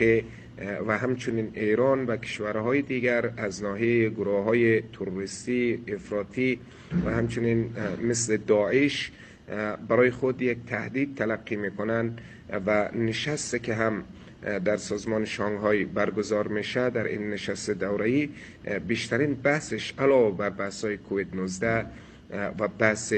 و همچنین ایران و کشورهای دیگر از ناحیه گروه‌های تروریستی افراطی و همچنین مثل داعش برای خود یک تهدید تلقی میکنند و نشستی که هم در سازمان شانگهای برگزار میشه، در این نشست دوره‌ای بیشترین بحثش علاوه بر بحث‌های کووید 19 و بحث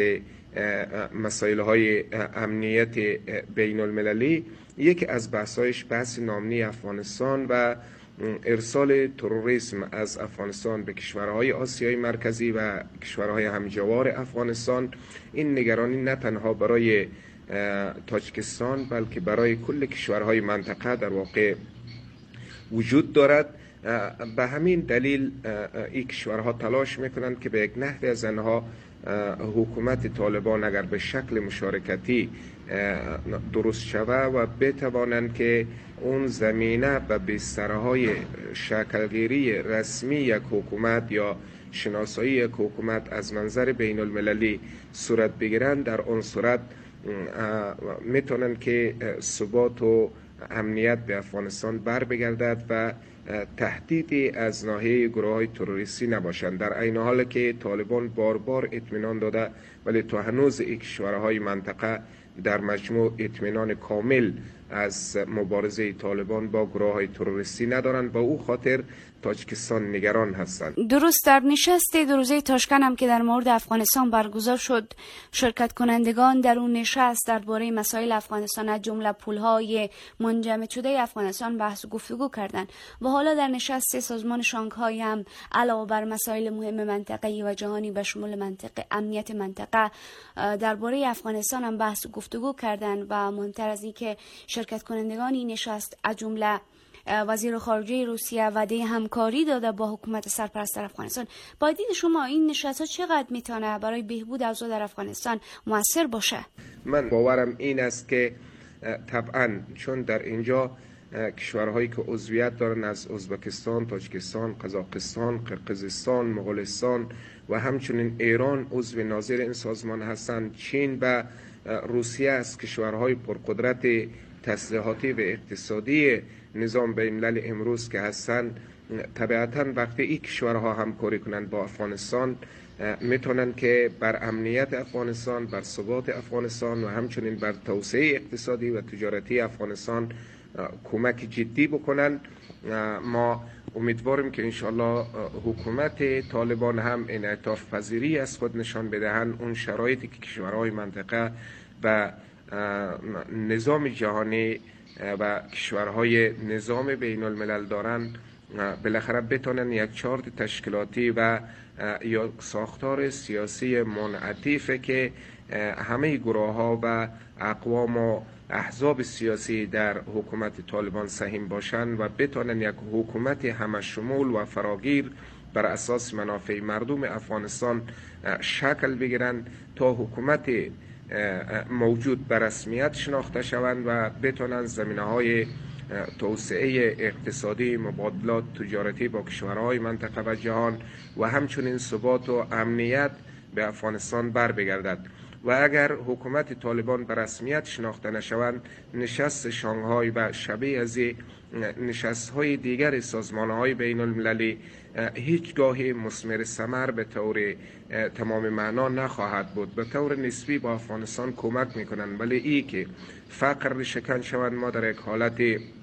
مسائل‌های امنیت بین المللی، یکی از بحث‌هایش بحث نامنی افغانستان و ارسال تروریسم از افغانستان به کشورهای آسیای مرکزی و کشورهای همجوار افغانستان. این نگرانی نه تنها برای تاجیکستان بلکه برای کل کشورهای منطقه در واقع وجود دارد. به همین دلیل این کشورها تلاش میکنند که به یک نحوی از آنها حکومت طالبان اگر به شکل مشارکتی درست شود و بتوانند که اون زمینه به بسترهای شکلگیری رسمی یک حکومت یا شناسایی یک حکومت از منظر بین المللی صورت بگیرند، در اون صورت میتونن که ثبات و امنیت به افغانستان بر بگردد و تهدیدی از ناحیه گروه‌های تروریستی نباشند. در عین حال که طالبان بار بار اطمینان داده ولی تا هنوز این کشورهای منطقه در مجموع اطمینان کامل از مبارزه طالبان با گروه‌های تروریستی ندارند. با او خاطر تاجیکستان نگران هستند. درست در نشست دو روزه تاشکند هم که در مورد افغانستان برگزار شد، شرکت کنندگان در اون نشست درباره مسائل افغانستان از جمله پول‌های منجمد شده افغانستان بحث و گفتگو کردند و حالا در نشست سازمان شانگهای هم علاوه بر مسائل مهم منطقه‌ای و جهانی به شمول منطقه امنیت منطقه درباره افغانستان هم بحث و گفتگو کردند و مهمتر از این که شرکت کنندگان این نشست از جمله وزیر خارجه روسیه وعده همکاری داده با حکومت سرپرست در افغانستان. با دید شما این نشست‌ها چقدر میتونه برای بهبود اوضاع در افغانستان موثر باشه؟ من باورم این است که طبعا چون در اینجا کشورهایی که عضویت دارن از ازبکستان، تاجیکستان، قزاقستان، قرقیزستان، مغولستان و همچنین ایران عضو ناظر این سازمان هستند، چین و روسیه از کشورهای پرقدرت تسلیحاتی و اقتصادی نظام بین الملل امروز که هستند، طبیعتاً وقتی این کشورها همکاری کنند با افغانستان میتونن که بر امنیت افغانستان، بر ثبات افغانستان و همچنین بر توسعه اقتصادی و تجارتی افغانستان کمک جدی بکنن. ما امیدواریم که انشالله حکومت طالبان هم انعطاف پذیری از خود نشان بدهند، اون شرایطی که کشورهای منطقه و نظام جهانی و کشورهای نظام بین الملل دارن بالاخره بتونن یک چارت تشکیلاتی و یا ساختار سیاسی منعطف که همه گروه ها و اقوام و احزاب سیاسی در حکومت طالبان سهیم باشند و بتونن یک حکومت همشمول و فراگیر بر اساس منافع مردم افغانستان شکل بگیرند تا حکومت موجود به رسمیت شناخته شوند و بتونن زمینه‌های توسعه اقتصادی، مبادلات تجارتی با کشورهای منطقه و جهان و همچنین ثبات و امنیت به افغانستان بر بگردد. و اگر حکومت طالبان به رسمیت شناخته نشوند، نشست شانگهای و شبیه از نشست‌های دیگر سازمان‌های بین المللی هیچگاهی مثمر ثمر به طور تمام معنا نخواهد بود. به طور نسبی با افغانستان کمک میکنند، ولی این که فقر شکن شوند، ما در یک حالت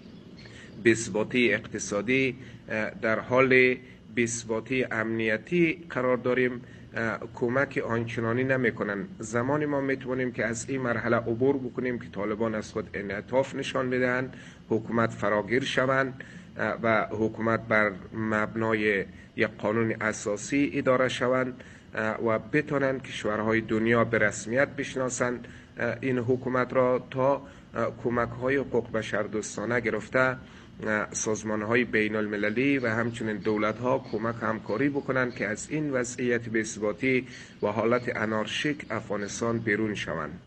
بی‌ثباتی اقتصادی، در حال بی‌ثباتی امنیتی قرار داریم، کمک آنچنانی نمیکنن. زمانی ما میتونیم که از این مرحله عبور بکنیم که طالبان از خود انعطاف نشان بدهند، حکومت فراگیر شوند و حکومت بر مبنای یک قانون اساسی اداره شوند و بتونن کشورهای دنیا به رسمیت بشناسند این حکومت را، تا کمک های حقوق بشر دوستانه گرفته سازمان های بین المللی و همچنین دولت ها کمک همکاری بکنند که از این وضعیت بی‌ثباتی و حالت آنارشیک افغانستان بیرون شوند.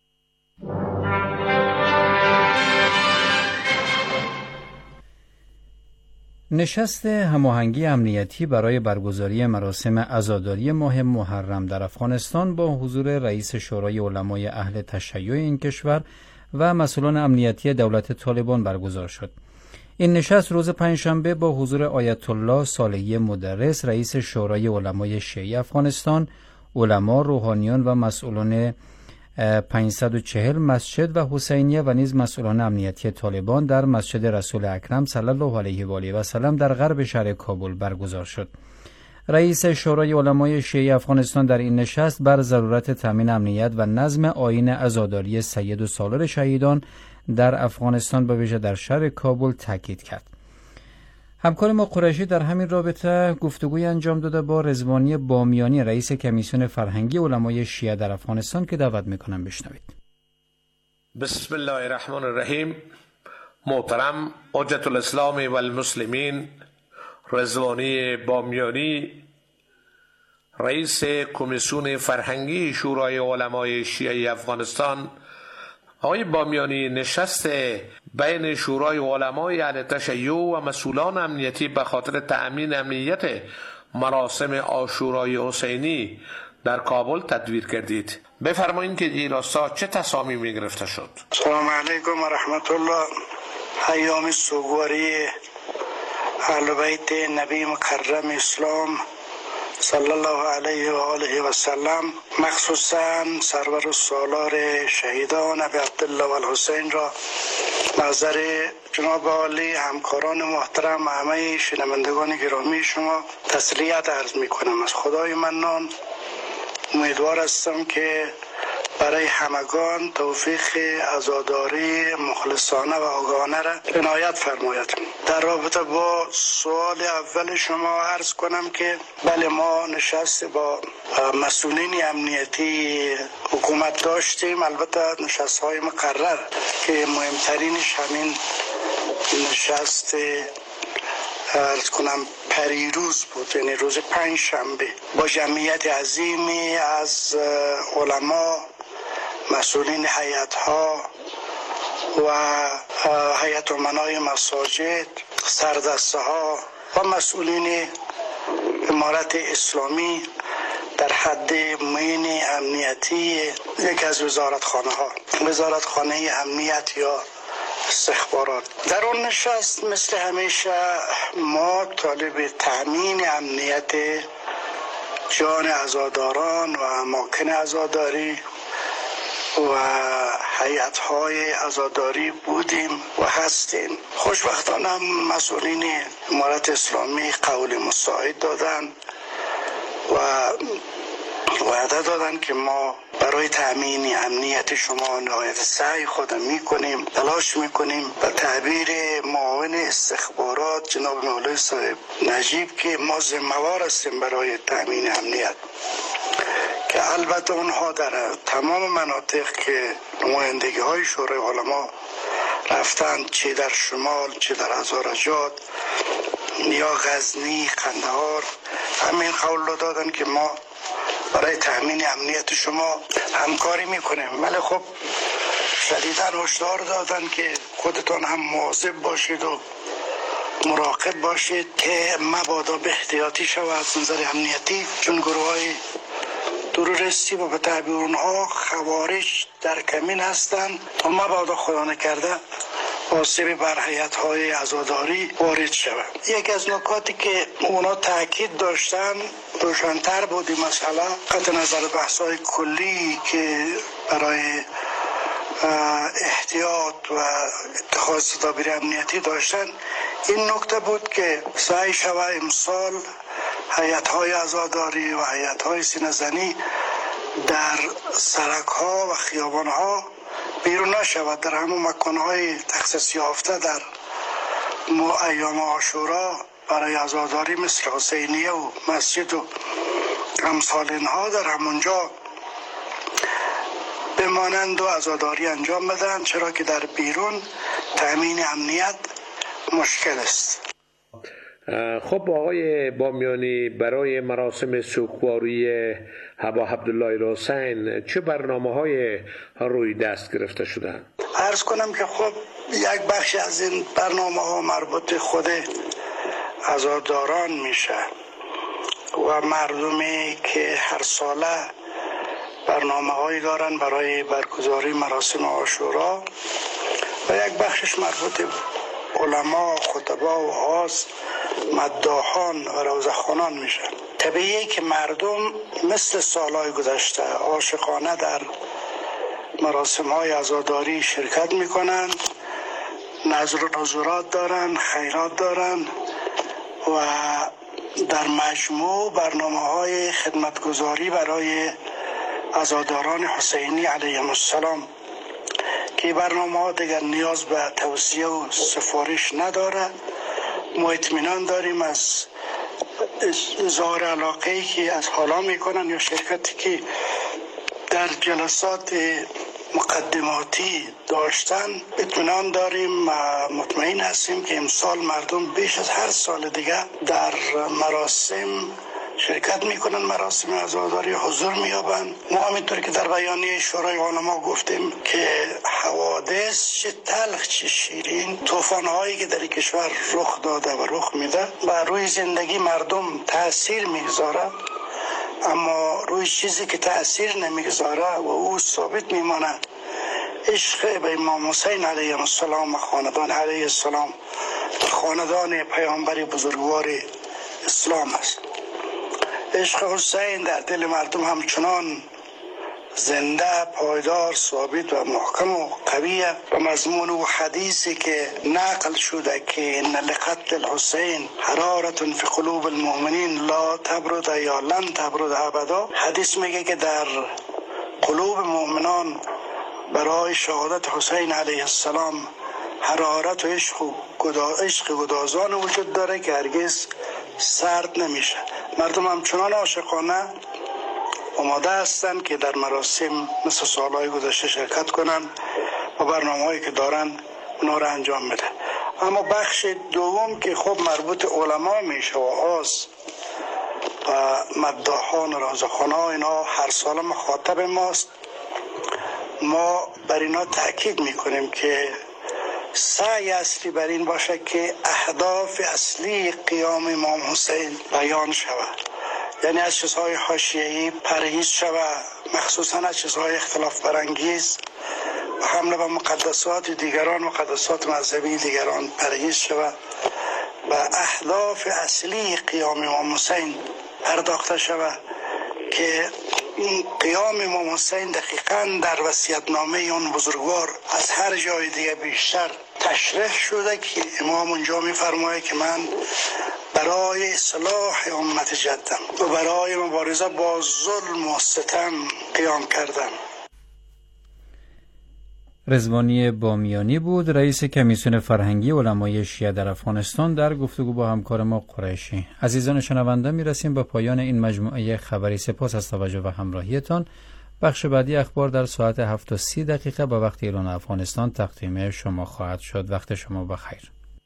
نشست هماهنگی امنیتی برای برگزاری مراسم عزاداری ماه محرم در افغانستان با حضور رئیس شورای علمای اهل تشیع این کشور و مسئولان امنیتی دولت طالبان برگزار شد. این نشست روز پنجشنبه با حضور آیت الله صالحی مدرس رئیس شورای علمای شیعه افغانستان، علما، روحانیان و مسئولان 540 مسجد و حسینیه و نیز مسئولان امنیتی طالبان در مسجد رسول اکرم صلی الله علیه و آله و سلم در غرب شهر کابل برگزار شد. رئیس شورای علمای شیعه افغانستان در این نشست بر ضرورت تامین امنیت و نظم آیین عزاداری سید و سالار شهیدان در افغانستان به ویژه در شهر کابل تاکید کرد. همکار ما قریشی در همین رابطه گفتگوی انجام داده با رضوانی بامیانی رئیس کمیسیون فرهنگی علمای شیعه در افغانستان که دعوت میکنم بشنوید. بسم الله الرحمن الرحیم. محترم حجت الاسلام و المسلمین رضوانی بامیانی رئیس کمیسیون فرهنگی شورای علمای شیعه افغانستان. آقای بامیانی، نشست بین شورای علمای اهل تشیع و مسئولان امنیتی به خاطر تأمین امنیت مراسم عاشورای حسینی در کابل تدبیر کردید. بفرمایید که این راستا چه تصامیمی گرفته شد؟ سلام علیکم و رحمت الله. ایام سوگواری اهل بیت نبی مکرم اسلام صلی الله علیه و آله و سلم، مخصوصا سرور السالار شهیدان ابی عبدالله و الحسین را نظر جناب عالی، همکاران محترم، همه شنوندگان گرامی شما تسلیت عرض می کنم. از خدای منان امیدوار هستم که برای همگان توفیق عزاداری مخلصانه و آگاهانه را عنایت فرماید. در رابطه با سوال اول شما عرض کنم که بله، ما نشست با مسئولین امنیتی حکومت داشتیم، البته نشست های مقرر که مهمترینش همین نشست عرض کنم پریروز بود، یعنی روز پنجشنبه، با جمعیت عظیمی از علما، مسئولین هیئت‌ها و هیئت امنای مساجد، سردسته‌ها و مسئولین امارت اسلامی در حد معین امنیتی یک از وزارتخانه امنیت یا استخبارات. در اون نشست مثل همیشه ما طالب تأمین امنیت جان عزاداران و اماکن عزاداری و هیئت‌های عزاداری بودیم و هستیم. خوشبختانه مسئولین امارت اسلامی قول مساعد دادن و وعده دادن که ما برای تأمین امنیت شما نهایت سعی خود میکنیم، تلاش میکنیم. به تعبیر معاون استخبارات جناب مولوی صاحب نجیب که ما ذمه‌وار هستیم برای تأمین امنیت، که البته اونها در تمام مناطق که نمایندگی های شورای علما رفتن، چه در شمال چه در هزارجات یا غزنی، قندهار، همین قول دادن که ما برای تأمین امنیت شما همکاری میکنیم. ولی خب شدیداً هشدار دادن که خودتان هم مواظب باشید و مراقب باشید که مبادا به احتیاطی شود از نظر امنیتی، چون گروه های تروریستی و به تعبیر اونها خوارج در کمین هستند تا مبادا خدا نکرده آسیبی بر هیئت‌های عزاداری وارد شود. یکی از نکاتی که اونا تاکید داشتن روشن‌تر بود این مسئله، قطع نظر بحث‌های کلی که برای احتیاط و اتخاذ تدابیر امنیتی داشتن، این نکته بود که سعی شود امسال هیئت‌های عزاداری و هیئت‌های سینه‌زنی در سرک‌ها و خیابان‌ها بیرون نشود، در همون مکان‌های تخصیص یافته در ایام عاشورا برای عزاداری مثل حسینیه و مسجد و امثال اینها در همونجا بمانند و عزاداری انجام بدن، چرا که در بیرون تأمین امنیت مشکل است. خب آقای بامیانی، برای مراسم سوگواری ابا عبدالله حسین چه برنامه‌های روی دست گرفته شدن؟ عرض کنم که خب یک بخش از این برنامه‌ها مربوط خود عزاداران میشه و مردمی که هر ساله برنامه‌هایی دارن برای برگزاری مراسم عاشورا، و یک بخشش مربوط علما، خطبا و وعاظ، مداحان و روضه‌خوانان میشن. طبیعیه که مردم مثل سالهای گذشته عاشقانه در مراسم‌های عزاداری شرکت میکنن، نذر و نذورات دارن، خیرات دارن و در مجموع برنامه‌های خدمتگزاری برای عزاداران حسینی علیهم السلام که برنامه‌ها دیگر نیاز به توصیه و سفارش نداره. ما اطمینان داریم از اظهار علاقه‌ای که از حالا میکنن یا شرکتی که در جلسات مقدماتی داشتن اطمینان داریم و مطمئن هستیم که امسال مردم بیش از هر سال دیگه در مراسم شرکت میکنن، مراسم عزاداری حضور مییابند. ما همینطور که در بیانیه شورای علما گفتیم که حوادث چه تلخ چه شیرین، طوفان‌هایی که در کشور رخ داده و رخ میده و روی زندگی مردم تأثیر میگذاره، اما روی چیزی که تأثیر نمیگذاره و او ثابت میمانه عشق به امام حسین علیه السلام و خاندان علیه السلام و خاندان پیامبر بزرگوار اسلام است. عشق حسین در دل مردم همچنان زنده، پایدار، ثابت و محکم و قویه و مضمون و حدیثی که نقل شده که ان لقتل الحسین حرارة فی قلوب المؤمنین لا تبرد یا لن تبرد ابدا، حدیث میگه که در قلوب مؤمنان برای شهادت حسین علیه السلام حرارت و عشق گدازان وجود داره که هرگز سرد نمیشه. مردم همچنان عاشقانه آماده هستند که در مراسم مثل سالهای گذشته شرکت کنن و برنامه‌هایی که دارن اونا رو انجام بده. اما بخش دوم که خب مربوط علما میشه و وعاظ و مداحان و روضه‌خوانان، اینا هر سال مخاطب ماست. ما بر اینا تاکید میکنیم که سعی اصلی بر این باشه که اهداف اصلی قیام امام حسین بیان شود، یعنی از چیزهای حاشیه‌ای پرهیز شود، مخصوصا از چیزهای اختلاف برانگیز و حمله به مقدسات دیگران، مقدسات مذهبی دیگران پرهیز شود و اهداف اصلی قیام امام حسین پرداخته شود که این قیام امام حسین دقیقاً در وصیت‌نامه اون بزرگوار از هر جای دیگه بیشتر تشریح شده که امام اونجا می‌فرماید که من برای اصلاح امت جدم و برای مبارزه با ظلم و ستم قیام کردم. رضوانی بامیانی بود، رئیس کمیسیون فرهنگی علمای شیعه در افغانستان، در گفتگو با همکار ما قریشی. عزیزان شنونده، میرسیم به پایان این مجموعه خبری. سپاس از توجه و همراهیتان. بخش بعدی اخبار در ساعت 7:30 به وقت ایران افغانستان تقدیم شما خواهد شد. وقت شما بخیر.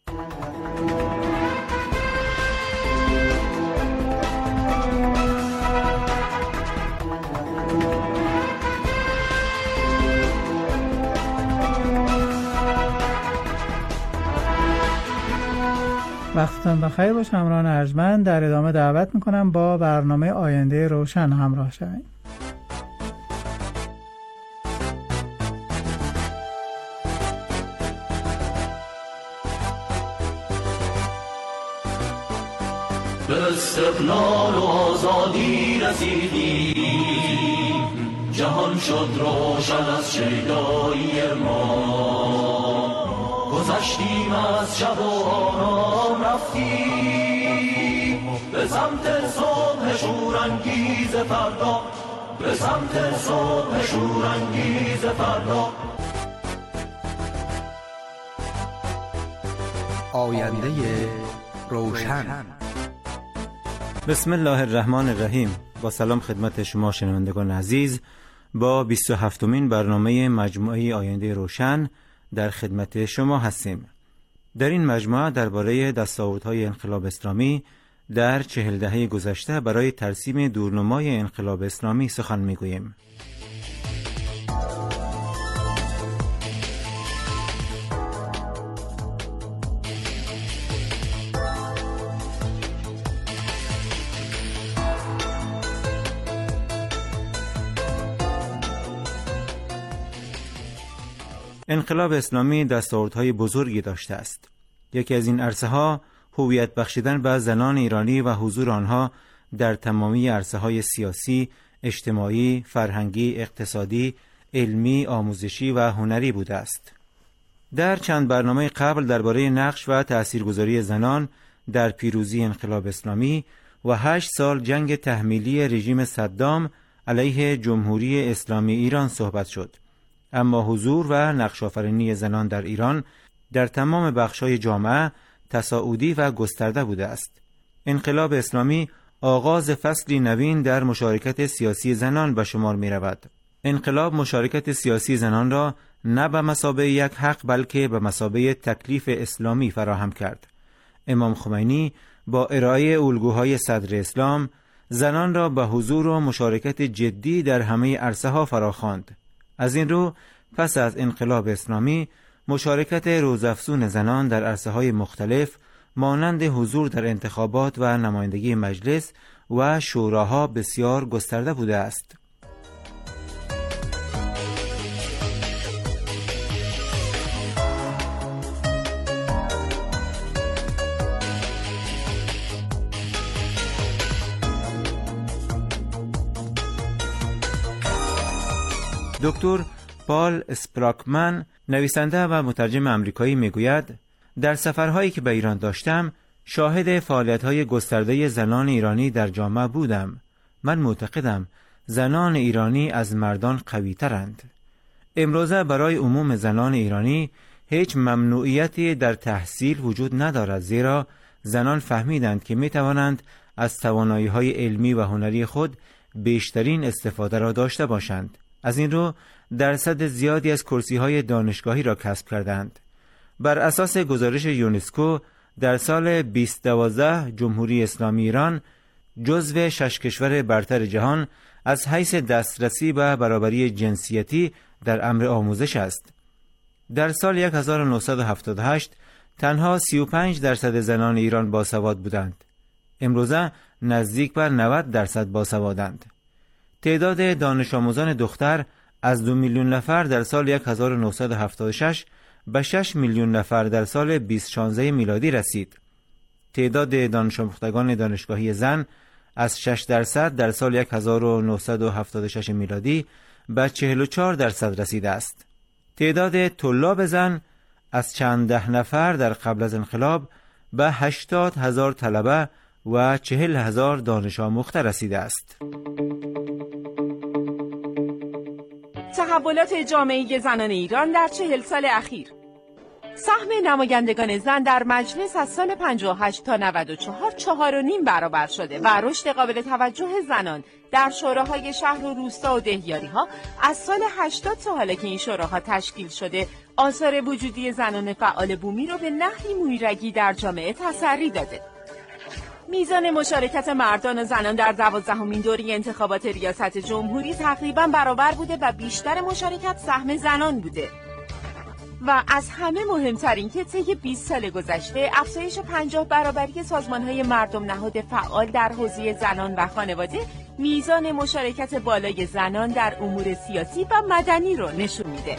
وقتتان بخیر باشه. همراهان ارجمند، در ادامه دعوت میکنم با برنامه آینده روشن همراه شوید. به استقلال و آزادی رسیدیم، جهان شد روشن از شیدایی ما، گذشتیم از شب و آرام رفتیم به سمت صبح شورانگیز فردا، به سمت صبح شورانگیز فردا. آینده روشن. بسم الله الرحمن الرحیم. با سلام خدمت شما شنوندگان عزیز، با 27مین برنامه مجموعه آینده روشن در خدمت شما هستیم. در این مجموعه درباره دستاوردهای انقلاب اسلامی در 40 دهه گذشته برای ترسیم دورنمای انقلاب اسلامی سخن میگوییم. انقلاب اسلامی دستاوردهای بزرگی داشته است. یکی از این عرصه‌ها هویت بخشیدن به زنان ایرانی و حضور آنها در تمامی عرصه‌های سیاسی، اجتماعی، فرهنگی، اقتصادی، علمی، آموزشی و هنری بوده است. در چند برنامه قبل درباره نقش و تأثیرگذاری زنان در پیروزی انقلاب اسلامی و 8 سال جنگ تحمیلی رژیم صدام علیه جمهوری اسلامی ایران صحبت شد. اما حضور و نقش آفرینی زنان در ایران در تمام بخش‌های جامعه تصاعدی و گسترده بوده است. انقلاب اسلامی آغاز فصلی نوین در مشارکت سیاسی زنان به شمار می رود. انقلاب مشارکت سیاسی زنان را نه به مثابه یک حق بلکه به مثابه تکلیف اسلامی فراهم کرد. امام خمینی با ارائه الگوهای صدر اسلام زنان را به حضور و مشارکت جدی در همه عرصه‌ها فراخواند. از این رو پس از انقلاب اسلامی مشارکت روزافزون زنان در عرصه‌های مختلف مانند حضور در انتخابات و نمایندگی مجلس و شوراها بسیار گسترده بوده است. دکتر پال اسپراکمن نویسنده و مترجم آمریکایی میگوید در سفرهایی که به ایران داشتم شاهد فعالیت‌های گسترده زنان ایرانی در جامعه بودم. من معتقدم زنان ایرانی از مردان قوی‌ترند. امروزه برای عموم زنان ایرانی هیچ ممنوعیتی در تحصیل وجود ندارد، زیرا زنان فهمیدند که می‌توانند از توانایی‌های علمی و هنری خود بیشترین استفاده را داشته باشند. از این رو درصد زیادی از کرسی‌های دانشگاهی را کسب کردند. بر اساس گزارش یونسکو در سال 2012 جمهوری اسلامی ایران جزو 6 کشور برتر جهان از حیث دسترسی به برابری جنسیتی در امر آموزش است. در سال 1978 تنها 35% زنان ایران باسواد بودند. امروزه نزدیک بر 90% باسوادند. تعداد دانش آموزان دختر از 2 میلیون نفر در سال 1976 به 6 میلیون نفر در سال 2016 میلادی رسید. تعداد دانش آموختگان دانشگاهی زن از 6% در سال 1976 میلادی به 44% رسیده است. تعداد طلاب زن از چند ده نفر در قبل از انقلاب به 80,000 طلبه و 40,000 دانش آموخته رسیده است. تحولات جامعه زنان ایران در 40 سال اخیر. سهم نمایندگان زن در مجلس از سال 58 تا 94 4.5 برابر شده و رشد قابل توجه زنان در شوراهای شهر و روستا و دهیاری‌ها از سال 80 تا حالا که این شوراها تشکیل شده آثار وجودی زنان فعال بومی را به نحوی مویرگی در جامعه تسری داده. میزان مشارکت مردان و زنان در 12مین دوره انتخابات ریاست جمهوری تقریباً برابر بوده و بیشتر مشارکت سهم زنان بوده. و از همه مهمتر این که طی 20 سال گذشته افزایش 50 برابری سازمان‌های مردم نهاد فعال در حوزه زنان و خانواده میزان مشارکت بالای زنان در امور سیاسی و مدنی رو نشون میده.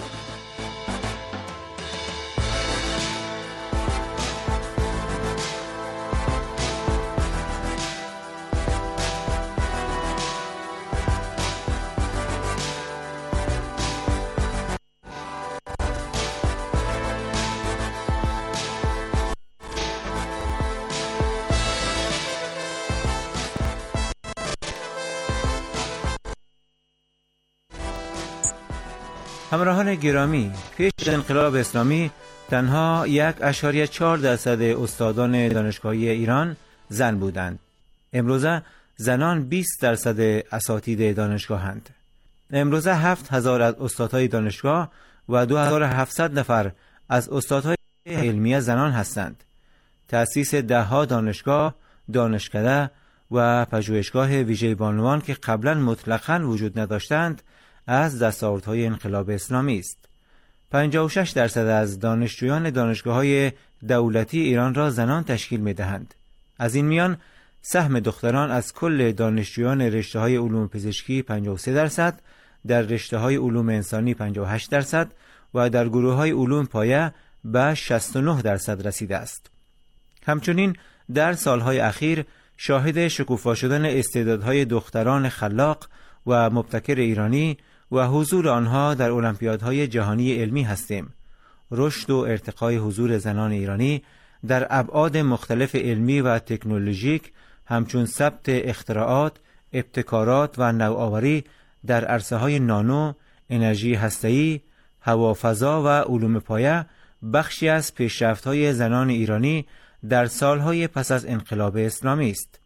همراهان گرامی، پیش از انقلاب اسلامی تنها 1.4% استادان دانشگاهی ایران زن بودند. امروزه زنان 20% اساتید دانشگاهند. امروزه 7,000 از استادهای دانشگاه و 2,700 نفر از استادهای علمیه زنان هستند. تأسیس 10 دانشگاه، دانشکده و پژوهشگاه ویژه بانوان که قبلا مطلقاً وجود نداشتند از دستاوردهای انقلاب اسلامی است. 56% از دانشجویان دانشگاه‌های دولتی ایران را زنان تشکیل می‌دهند. از این میان سهم دختران از کل دانشجویان رشته‌های علوم پزشکی 53%، در رشته‌های علوم انسانی 58% و در گروه‌های علوم پایه به 69% رسیده است. همچنین در سالهای اخیر شاهد شکوفا شدن استعدادهای دختران خلاق و مبتکر ایرانی و حضور آنها در المپیادهای جهانی علمی هستیم. رشد و ارتقای حضور زنان ایرانی در ابعاد مختلف علمی و تکنولوژیک همچون ثبت اختراعات، ابتکارات و نوآوری در عرصه‌های نانو، انرژی هسته‌ای، هوافضا و علوم پایه بخشی از پیشرفت‌های زنان ایرانی در سالهای پس از انقلاب اسلامی است.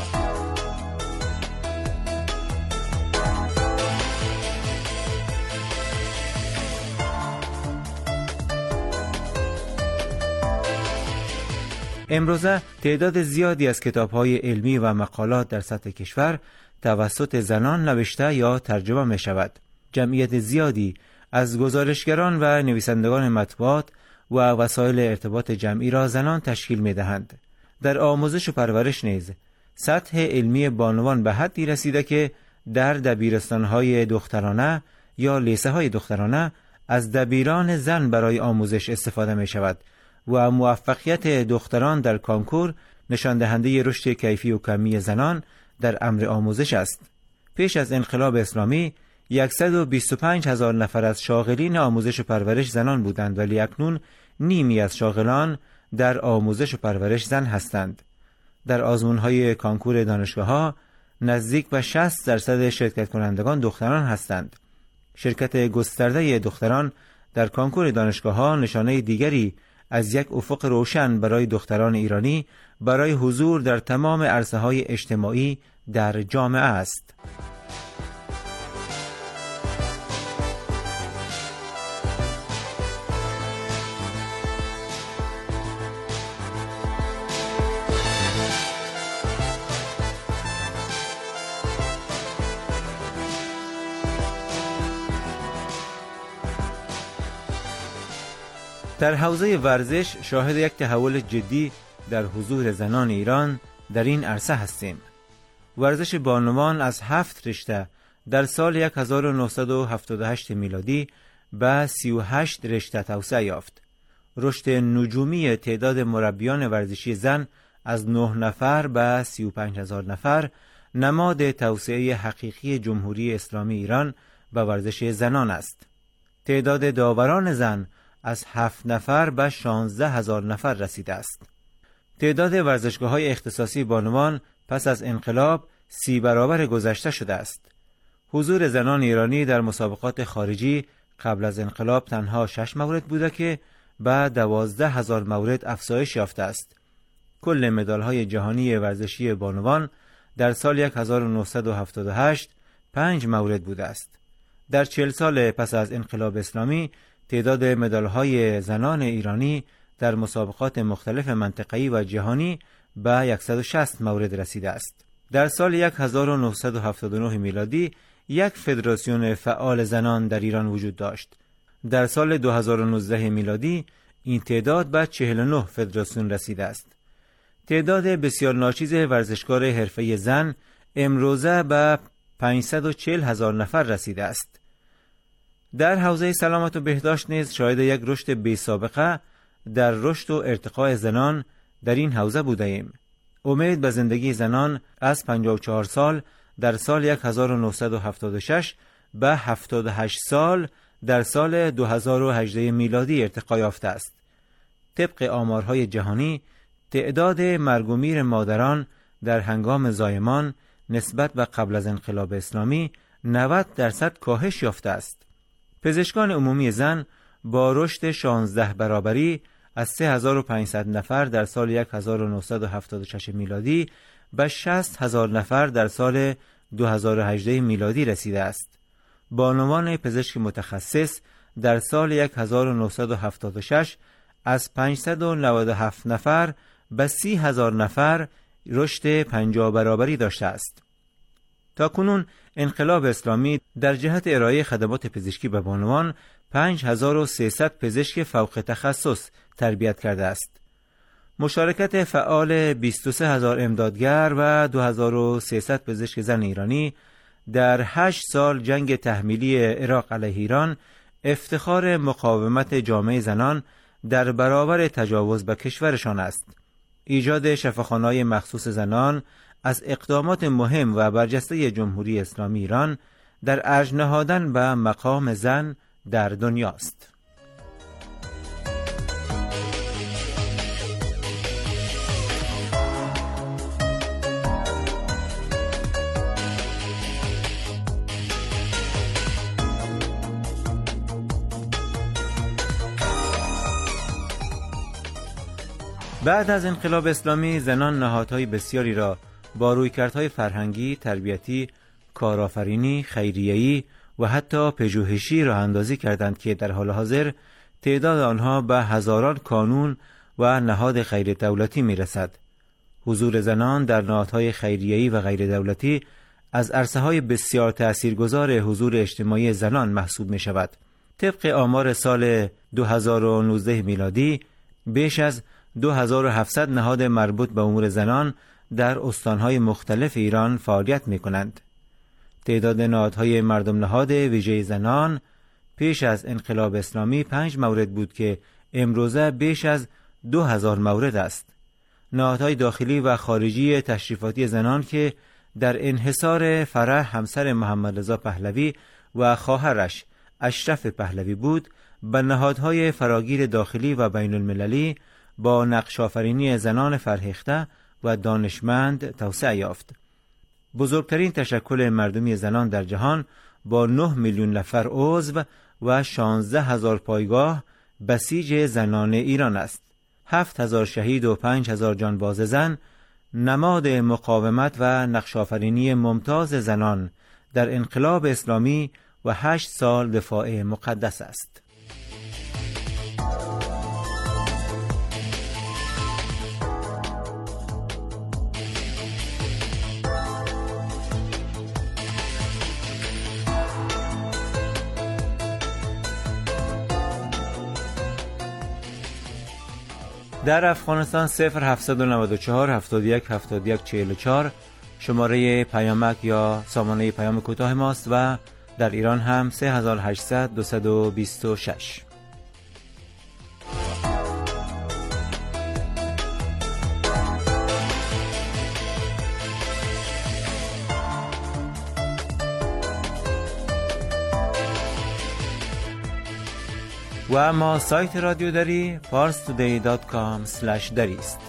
امروزه تعداد زیادی از کتاب‌های علمی و مقالات در سطح کشور توسط زنان نوشته یا ترجمه می شود. جمعیت زیادی از گزارشگران و نویسندگان مطبوعات و وسایل ارتباط جمعی را زنان تشکیل می دهند. در آموزش و پرورش نیز سطح علمی بانوان به حدی رسیده که در دبیرستان‌های دخترانه یا لیسه‌های دخترانه از دبیران زن برای آموزش استفاده می شود و موفقیت دختران در کانکور نشان دهنده رشد کیفی و کمی زنان در امر آموزش است. پیش از انقلاب اسلامی 125,000 نفر از شاغلین آموزش و پرورش زنان بودند، ولی اکنون نیمی از شاغلان در آموزش و پرورش زن هستند. در آزمون‌های کانکور دانشگاه‌ها نزدیک به 60% شرکت کنندگان دختران هستند. شرکت گسترده دختران در کانکور دانشگاه‌ها نشانه دیگری از یک افق روشن برای دختران ایرانی برای حضور در تمام عرصه‌های اجتماعی در جامعه است. در حوزه ورزش شاهد یک تحول جدی در حضور زنان ایران در این عرصه هستیم. ورزش بانوان از 7 رشته در سال 1978 میلادی به 38 رشته توسعه یافت. رشد نجومی تعداد مربیان ورزشی زن از 9 نفر به 35,000 نفر نماد توسعه حقیقی جمهوری اسلامی ایران به ورزش زنان است. تعداد داوران زن از 7 نفر به 16,000 نفر رسیده است. تعداد ورزشگاه‌های اختصاصی بانوان پس از انقلاب 30 برابر گذشته شده است. حضور زنان ایرانی در مسابقات خارجی قبل از انقلاب تنها 6 مورد بوده که به 12,000 مورد افزایش یافته است. کل مدال‌های جهانی ورزشی بانوان در سال 1978 5 مورد بوده است. در 40 سال پس از انقلاب اسلامی تعداد مدال‌های زنان ایرانی در مسابقات مختلف منطقه‌ای و جهانی به 160 مورد رسیده است. در سال 1979 میلادی یک فدراسیون فعال زنان در ایران وجود داشت. در سال 2019 میلادی این تعداد به 49 فدراسیون رسیده است. تعداد بسیار ناچیز ورزشکار حرفه‌ای زن امروزه به 540,000 نفر رسیده است. در حوزه سلامت و بهداشت نیز شاهد یک رشد بی‌سابقه در رشد و ارتقاء زنان در این حوزه بوده ایم. امید به زندگی زنان از 54 سال در سال 1976 به 78 سال در سال 2018 میلادی ارتقا یافته است. طبق آمارهای جهانی تعداد مرگ و میر مادران در هنگام زایمان نسبت به قبل از انقلاب اسلامی 90% کاهش یافته است. پزشکان عمومی زن با رشد 16 برابری از 3500 نفر در سال 1976 میلادی به 60,000 نفر در سال 2018 میلادی رسیده است. بانوان پزشک متخصص در سال 1976 از 597 نفر به 30,000 نفر رشد 50 برابری داشته است. تاکنون انقلاب اسلامی در جهت ارائه خدمات پزشکی به بانوان 5300 پزشک فوق تخصص تربیت کرده است. مشارکت فعال 23,000 امدادگر و 2300 پزشک زن ایرانی در 8 سال جنگ تحمیلی عراق علیه ایران افتخار مقاومت جامعه زنان در برابر تجاوز به کشورشان است. ایجاد شفاخانه‌های مخصوص زنان از اقدامات مهم و برجسته جمهوری اسلامی ایران در ارج نهادن به مقام زن در دنیاست. بعد از انقلاب اسلامی زنان نهادهای بسیاری را با رویکردهای فرهنگی، تربیتی، کارآفرینی، خیریه‌ای و حتی پژوهشی راه اندازی کردند که در حال حاضر تعداد آنها به هزاران کانون و نهاد غیر دولتی می رسد. حضور زنان در نهادهای خیریه‌ای و غیر دولتی از عرصه‌های بسیار تأثیرگذار حضور اجتماعی زنان محسوب می شود. طبق آمار سال 2019 میلادی بیش از 2700 نهاد مربوط به امور زنان در استانهای مختلف ایران فعالیت می کنند. تعداد نهادهای مردم نهاد ویژه زنان پیش از انقلاب اسلامی 5 مورد بود که امروزه بیش از 2000 مورد است. نهادهای داخلی و خارجی تشریفاتی زنان که در انحصار فرح همسر محمد رضا پهلوی و خواهرش اشرف پهلوی بود، به نهادهای فراگیر داخلی و بین المللی با نقش‌آفرینی زنان فرهیخته و دانشمند توسعه یافت. بزرگترین تشکل مردمی زنان در جهان با 9 میلیون نفر عضو و 16,000 پایگاه بسیج زنان ایران است. 7,000 شهید و 5,000 جانباز زن نماد مقاومت و نقش‌آفرینی ممتاز زنان در انقلاب اسلامی و 8 سال دفاع مقدس است. در افغانستان 0794 71 71 44 شماره پیامک یا سامانه پیام کوتاه ماست و در ایران هم 3800 226. و اما سایت رادیو دری parstoday.com/dari است.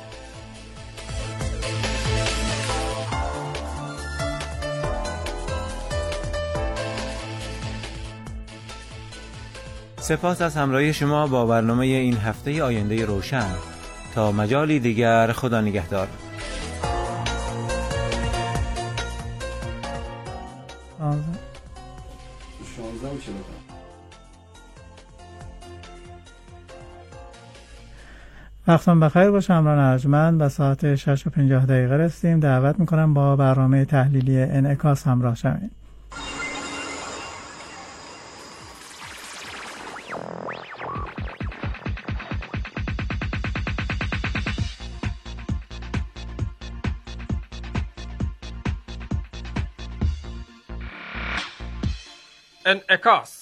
سپاس از همراهی شما با برنامه این هفته آینده روشن. تا مجالی دیگر، خدا نگهدار. وقتتون بخیر باشه. همراهان ارجمند، به ساعت 6:50 رسیدیم. دعوت میکنم با برنامه تحلیلی انعکاس همراه شوید. انعکاس.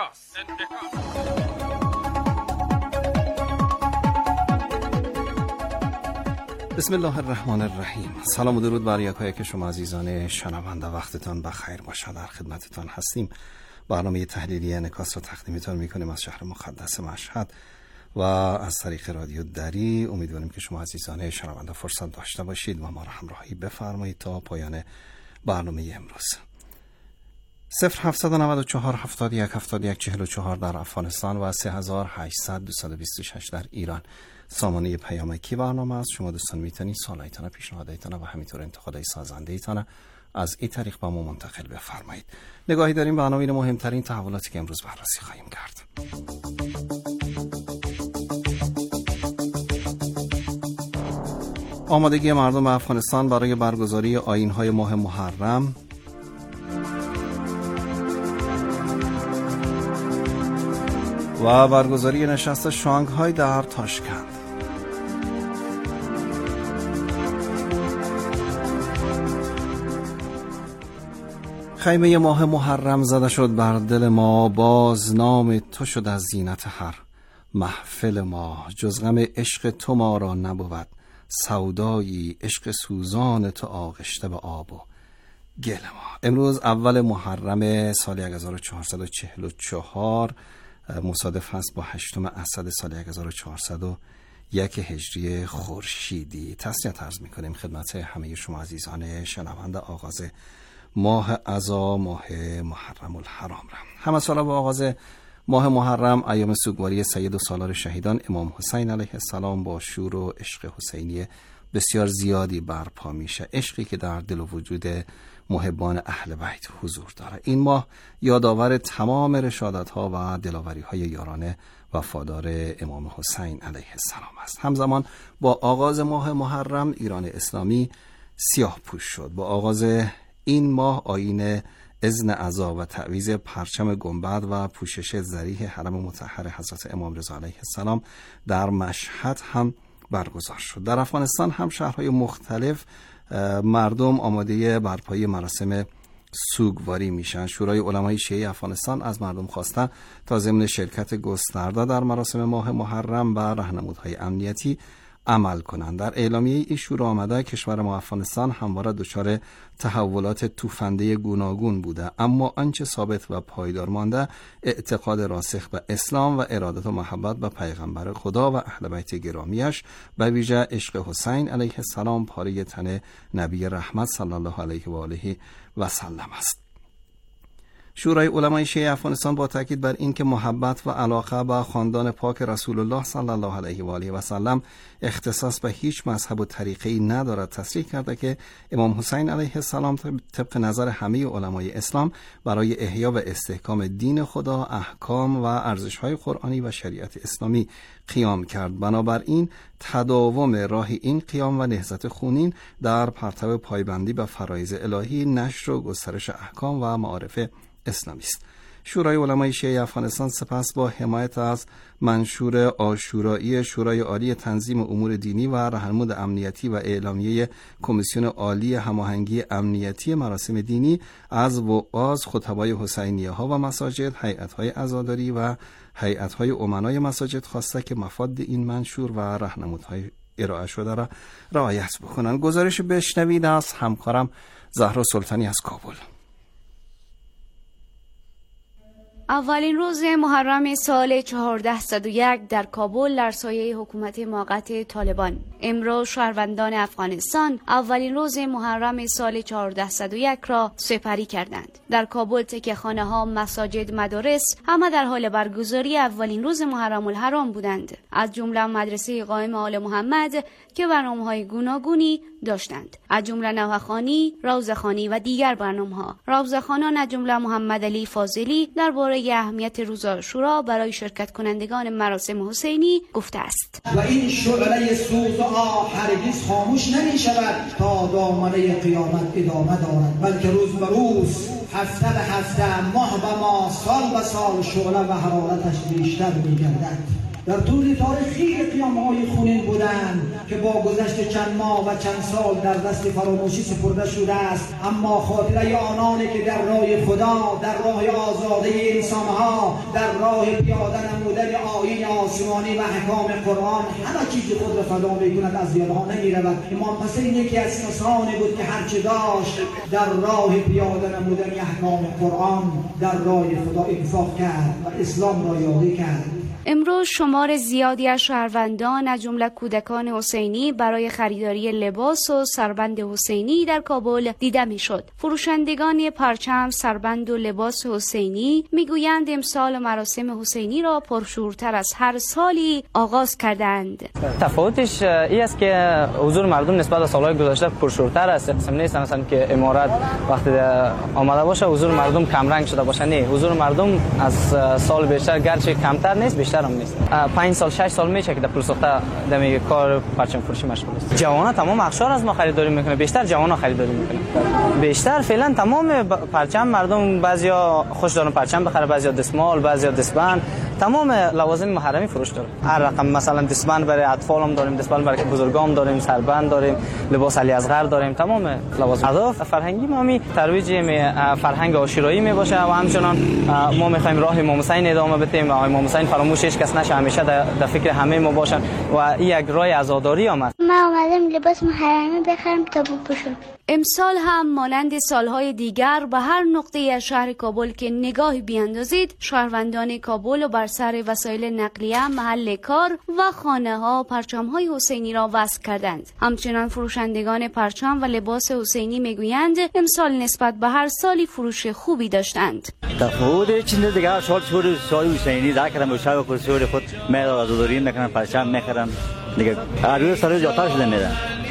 بسم الله الرحمن الرحیم. سلام و درود بر یکایک شما عزیزان شنونده. وقتتان بخیر باشه. در خدمتتان هستیم. برنامه تحلیلی انعکاس رو تقدیمتان میکنیم از شهر مقدس مشهد و از طریق رادیو دری. امیدواریم که شما عزیزان شنونده فرصت داشته باشید و ما را همراهی بفرمایید تا پایان برنامه امروز. 0794 71 71 44 در افغانستان و 3800 226 در ایران سامانه پیامکی برنامه است. شما دوستان میتونید سوالایتان، پیشنهادایتان و همینطور انتقادهای سازنده‌ایتان از این طریق به ما منتقل بفرمایید. نگاهی داریم برنامه مهمترین تحولاتی که امروز بررسی خواهیم کرد. آمادگی مردم افغانستان برای برگزاری آیین‌های ماه محرم، و برگزاری نشست شانگهای در تاشکند. خیمه ماه محرم زده شد بر دل ما، باز نام تو شد از زینت هر محفل ما، جز غم عشق تو ما را نبود، سودایی عشق سوزان تو آغشته به آب و گل ما. امروز اول محرم سال 1444 مصادف هست با 8 اسد سال 1401 هجری خورشیدی. تسلیت عرض می‌کنیم خدمت همه شما عزیزان شنونده آغاز ماه عزا، ماه محرم الحرام را. همه سالا با آغاز ماه محرم ایام سوگواری سید و سالار شهیدان امام حسین علیه السلام با شور و عشق حسینی بسیار زیادی برپا میشه، عشقی که در دل و وجود محبان اهل بیت حضور داره. این ماه یادآور تمام رشادت ها و دلاوری های یاران وفادار امام حسین علیه السلام است. همزمان با آغاز ماه محرم ایران اسلامی سیاه پوش شد. با آغاز این ماه آیین اذن عزا و تعویض پرچم گنبد و پوشش ذریح حرم مطهر حضرت امام رضا علیه السلام در مشهد هم برگزار شد. در افغانستان هم شهرهای مختلف مردم آماده برپایی مراسم سوگواری میشن. شورای علمای شیعه افغانستان از مردم خواستن تا ضمن شرکت گسترده در مراسم ماه محرم و راهنمودهای امنیتی عمل کنند. در اعلامیه این شورا آمده کشور ما افغانستان همواره دچار تحولات توفنده گوناگون بوده، اما آنچه ثابت و پایدار مانده اعتقاد راسخ به اسلام و ارادت و محبت به پیغمبر خدا و اهل بیت گرامیش، به ویژه عشق حسین علیه السلام پاره تن نبی رحمت صلی الله علیه و آله و سلم است. شورای علمای شیعه افغانستان با تاکید بر این که محبت و علاقه به خاندان پاک رسول الله صلی الله علیه و آله و سلم اختصاص به هیچ مذهب و طریقه‌ای ندارد، تصریح کرده که امام حسین علیه السلام طبق نظر همه علمای اسلام برای احیا و استحکام دین خدا، احکام و ارزش‌های قرآنی و شریعت اسلامی قیام کرد. بنابراین تداوم راه این قیام و نهضت خونین در پرتو پایبندی به فرایض الهی، نشر و گسترش احکام و معارف اسلامی است. شورای علمای شیعه افغانستان سپس با حمایت از منشور عاشورایی شورای عالی تنظیم امور دینی و راهنمود امنیتی و اعلامیه کمیسیون عالی هماهنگی امنیتی مراسم دینی از وعاظ، خطبای حسینیه ها و مساجد، هیئت‌های عزاداری و هیئت‌های امنای مساجد خواسته که مفاد این منشور و راهنمودهای ارائه شده را رعایت بکنند. گزارش بشنوید از همکارم زهرا سلطانی از کابل. اولین روز محرم سال 1401 در کابل در سایه حکومت موقت طالبان. امروز شهروندان افغانستان اولین روز محرم سال 1401 را سپری کردند. در کابل تکیه‌خانه ها، مساجد، مدارس همه در حال برگزاری اولین روز محرم الحرام بودند، از جمله مدرسه قائم آل محمد که برنامه‌های گوناگونی داشتند، از جمله نوحه‌خوانی، روضه‌خوانی و دیگر برنامه‌ها. روضه‌خوانان از جمله محمد علی فاضلی درباره اهمیت روز عاشورا برای شرکت کنندگان مراسم حسینی گفته است: و این شعله سوز و آه هرگز خاموش نمی شود تا دامنه قیامت ادامه دارد، بلکه روز به روز، هفته به هفته، ماه به ماه، سال به سال شعله و حرارتش بیشتر می گردد. در طول تاریخی قیام‌های خونین بودند که با گذشت چند ماه و چند سال در دست فراموشی سپرده شده است، اما خاطره آنانی که در راه خدا، در راه آزادی انسان‌ها، در راه پیاده نمودن آیین آسمانی و احکام قرآن همه چیز خود را فدا می‌کند، از یادها نمی‌رود. امام حسین یکی از کسانی بود که هرچه داشت در راه پیاده نمودن احکام قرآن در راه خدا انفاق کرد و اسلام را یاری کرد. امروز شمار زیادی از شهروندان از جمله کودکان حسینی برای خریداری لباس و سربند حسینی در کابل دیده میشد. فروشندگان پرچم، سربند و لباس حسینی میگویند امسال مراسم حسینی را پرشورتر از هر سالی آغاز کردند. تفاوتش این است که حضور مردم نسبت به سالهای گذشته پرشورتر است. قسم نیست مثلا که امارات وقتی آمده باشه حضور مردم کم رنگ شده باشه، نه، حضور مردم از سال بیشتر گرچه کمتر نیست بیشتر هم نیست. 5 سال 6 سال میشه که در پروساخته دمی کار پرچم فروشی مشغول است. جوانان تمام اخشار از ما خریداری میکنه، بیشتر جوانان خریداری میکنه. بیشتر فعلا تمام پرچم مردم، بعضیا خوش دارن پرچم بخره، بعضیا دستمال، بعضیا دستبند، تمام لوازم محرمی فروش داریم. هر رقم مثلا دستبند برای اطفالم داریم، دستبند برای بزرگام داریم، سربند داریم، لباس علی اصغر داریم. تمام لوازم. اهداف فرهنگی ما می ترویج فرهنگ عاشورایی می باشه و همچنان ما می‌خوایم راه امام حسین ادامه بدیم و امام حسین فراموش هیچ کس نشه، همیشه در فکر همه ما باشن و این یک راه عزاداری هم است. ما اومدم لباس محرمی بخرم تا بپوشم. امسال هم مانند سالهای دیگر به هر نقطه از شهر کابل که نگاهی بیاندازید، شهروندان کابل بر سر وسایل نقلیه، محل کار و خانه ها پرچم‌های حسینی را وضع کردند. همچنان فروشندگان پرچم و لباس حسینی میگویند امسال نسبت به هر سالی فروش خوبی داشتند. تفاوت چیز دیگر سال حسینی ذکرم به شب کورسور خود میرا عزاداری میکنن، پرچم میخرن دیگه. هر روز سال زیادتر شده میرن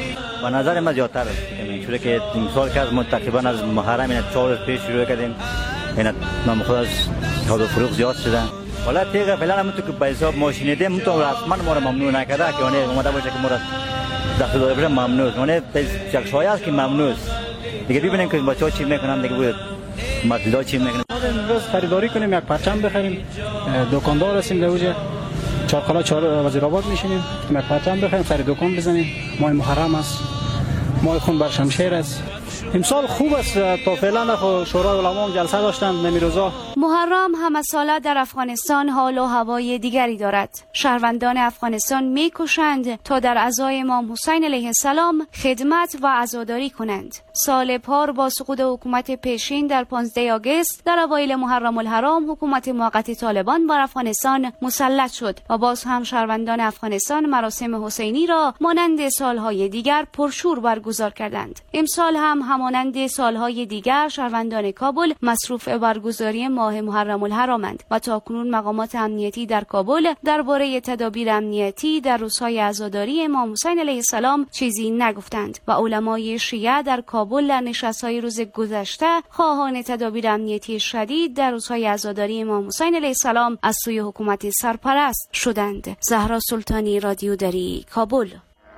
و نظر ما زیادتر است. چون که امسال که از تقریبا از محرم این 4 روز پیش شروع کردیم، این ما خود از تازه فروخت زیاد شده. حالا تیغ فعلا هم تو که به حساب ماشین دیم من تو رسما ما رو ممنوع نکرده که اون اومده باشه که ما را دست داره بره ممنوع است. اون یک شایعه است که ممنوع است. دیگه ببینیم که بچه‌ها چی میکنن دیگه، بود مطلوب چی میکنن. امروز خریداری کنیم، یک پرچم بخریم، دکاندار هستیم در اوج چارقلا 4 وزیرآباد میشینیم، یک پرچم بخریم، سر دکان بزنیم. ماه محرم است، ماه خون بر شمشیر است. امسال خوب است. تا فعلا خو شورای علما جلسه داشتن نمیروزا. محرم هم از سال در افغانستان حال و هوای دیگری دارد. شهروندان افغانستان میکوشند تا در عزای امام حسین علیه السلام خدمت و عزاداری کنند. سال پار با سقوط حکومت پیشین در 15 آگوست در اوایل محرم الحرام حکومت موقت طالبان بر افغانستان مسلط شد و باز هم شهروندان افغانستان مراسم حسینی را مانند سالهای دیگر پرشور برگزار کردند. امسال هم همانند سالهای دیگر شهروندان کابل مصروف برگزاری ماه محرم الحرامند و تاکنون مقامات امنیتی در کابل درباره تدابیر امنیتی در روزهای عزاداری امام حسین علیه السلام چیزی نگفتند و علمای شیعه در کابل در نشست‌های روز گذشته خواهان تدابیر امنیتی شدید در روزهای عزاداری امام حسین علیه السلام از سوی حکومت سرپرست شدند. زهرا سلطانی، رادیو دری، کابل.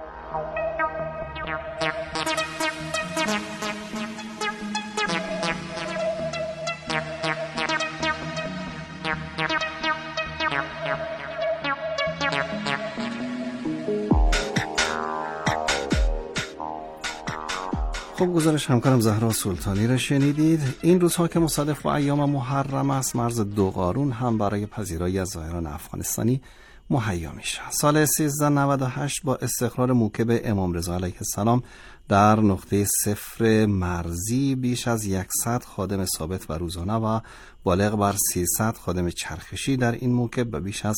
خب گزارش همکارم زهرا سلطانی را شنیدید. این روزها که مصادف با ایام محرم است، مرز 2 قارون هم برای پذیرایی از زائران افغانستانی مهیا میشه. سال 1398 با استقرار موکب امام رضا علیه السلام در نقطه صفر مرزی بیش از 100 خادم ثابت و روزانه و بالغ بر 300 خادم چرخشی در این موکب و بیش از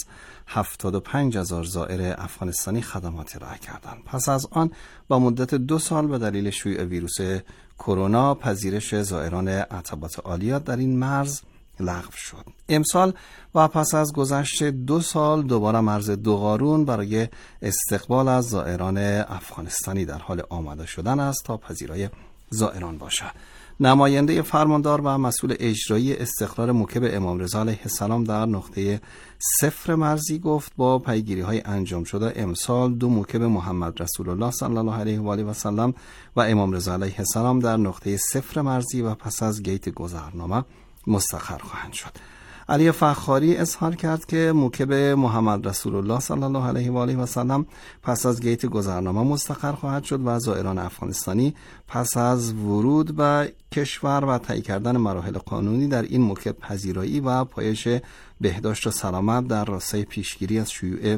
75,000 زائر افغانستانی خدمات ارائه کردند. پس از آن با مدت 2 سال به دلیل شیوع ویروس کرونا پذیرش زائران عتبات عالیات در این مرز لغو شد. امسال و پس از گذشت 2 سال دوباره مرز 2 قارون برای استقبال از زائران افغانستانی در حال آماده شدن است تا پذیرای زائران باشد. نماینده فرماندار و مسئول اجرایی استقرار موکب امام رضا علیه السلام در نقطه صفر مرزی گفت با پیگیری‌های انجام شده امسال 2 موکب محمد رسول الله صلی الله علیه و آله و سلم و امام رضا علیه السلام در نقطه صفر مرزی و پس از گیت گذرنامه مستقر خواهند شد. علی فخاری اظهار کرد که موکب محمد رسول الله صلی الله علیه و آله و سلم پس از گیت گذرنامه مستقر خواهد شد و زائران افغانستانی پس از ورود به کشور و طی کردن مراحل قانونی در این موکب پذیرایی و پایش بهداشت و سلامت در راستای پیشگیری از شیوع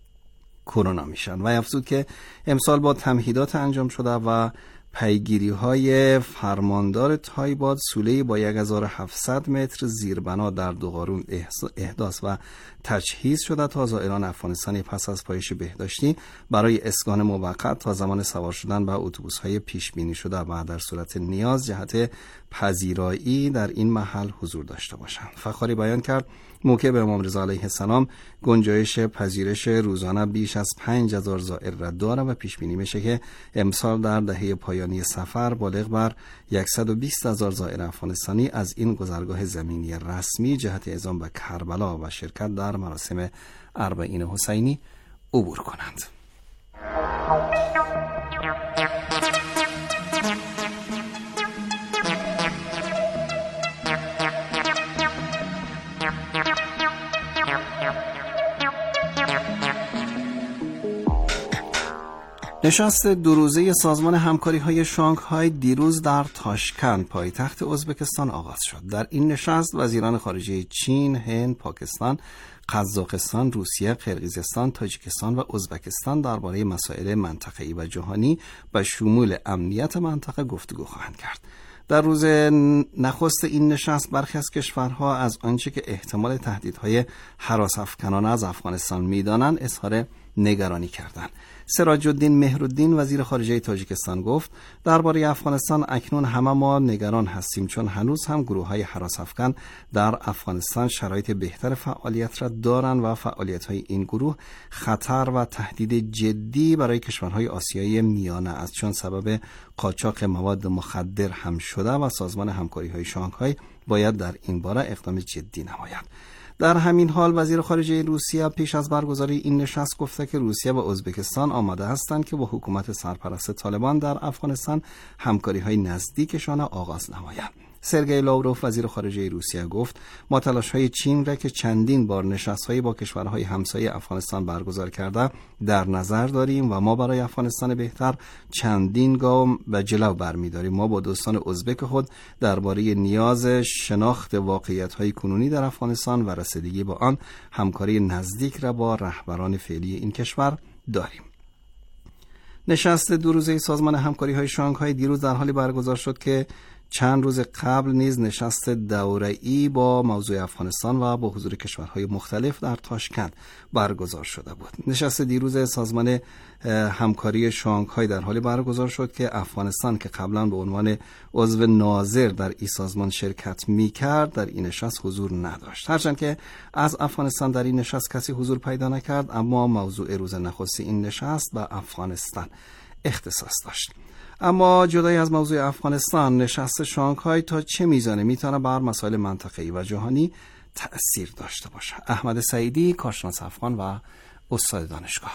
کرونا میشن. و افزود که امسال با تمهیدات انجام شده و پیگیری های فرماندار تایباد سوله‌ای با 1700 متر زیربنا در 2 قارون احداث و تجهیز شده تا زائران افغانستانی پس از پایش بهداشتی برای اسکان موقت تا زمان سوار شدن به اتوبوس‌های پیش بینی شده و در صورت نیاز جهت پذیرایی در این محل حضور داشته باشند. فخاری بیان کرد موکب امام رضا علیه السلام گنجایش پذیرش روزانه بیش از 5000 زائر را دارد و پیش بینی میشه که امسال در دهه پایانی سفر بالغ بر 120,000 زائر افغانستانی از این گذرگاه زمینی رسمی جهت اعزام به کربلا و شرکت در مراسم اربعین حسینی عبور کنند. نشست دو روزه سازمان همکاری‌های شانگهای دیروز در تاشکند پایتخت ازبکستان آغاز شد. در این نشست وزیران خارجه چین، هند، پاکستان، قزاقستان، روسیه، قرقیزستان، تاجیکستان و ازبکستان درباره مسائل منطقه‌ای و جهانی و شمول امنیت منطقه گفتگو خواهند کرد. در روز نخست این نشست برخی از کشورها از آنچه که احتمال تهدیدهای هراس‌افکنانه از افغانستان می‌دانند اظهار نگرانی کردند. سراج الدین مهرالدین وزیر خارجه تاجیکستان گفت درباره افغانستان اکنون همه ما نگران هستیم، چون هنوز هم گروه‌های هراس‌افکن در افغانستان شرایط بهتر فعالیت را دارند و فعالیت‌های این گروه خطر و تهدید جدی برای کشورهای آسیای میانه است، چون سبب قاچاق مواد مخدر هم شده و سازمان همکاری‌های شانگهای باید در این باره اقدام جدی نماید. در همین حال وزیر خارجه روسیه پیش از برگزاری این نشست گفته که روسیه و ازبکستان آماده هستند که با حکومت سرپرست طالبان در افغانستان همکاری‌های نزدیکشان آغاز نمایند. سرگئی لاوروف وزیر خارجه روسیه گفت ما تلاش‌های چین را که چندین بار نشست‌هایی با کشورهای همسایه افغانستان برگزار کرده در نظر داریم و ما برای افغانستان بهتر چندین گام به جلو برمی‌داریم. ما با دوستان ازبک خود درباره نیاز شناخت واقعیت‌های کنونی در افغانستان و رسیدگی با آن همکاری نزدیک را با رهبران فعلی این کشور داریم. نشست دو روزه سازمان همکاری‌های شانگهای دیروز در حالی برگزار شد که چند روز قبل نیز نشست دوره‌ای با موضوع افغانستان و با حضور کشورهای مختلف در تاشکند برگزار شده بود. نشست دیروز سازمان همکاری شانگهای در حالی برگزار شد که افغانستان که قبلا به عنوان عضو ناظر در این سازمان شرکت می‌کرد در این نشست حضور نداشت. هرچند که از افغانستان در این نشست کسی حضور پیدا نکرد، اما موضوع روز نخست این نشست به افغانستان اختصاص داشت. اما جدای از موضوع افغانستان، نشست شانگهای تا چه میزانه میتونه بر مسائل منطقه‌ای و جهانی تأثیر داشته باشه؟ احمد سعیدی، کارشناس افغان و استاد دانشگاه.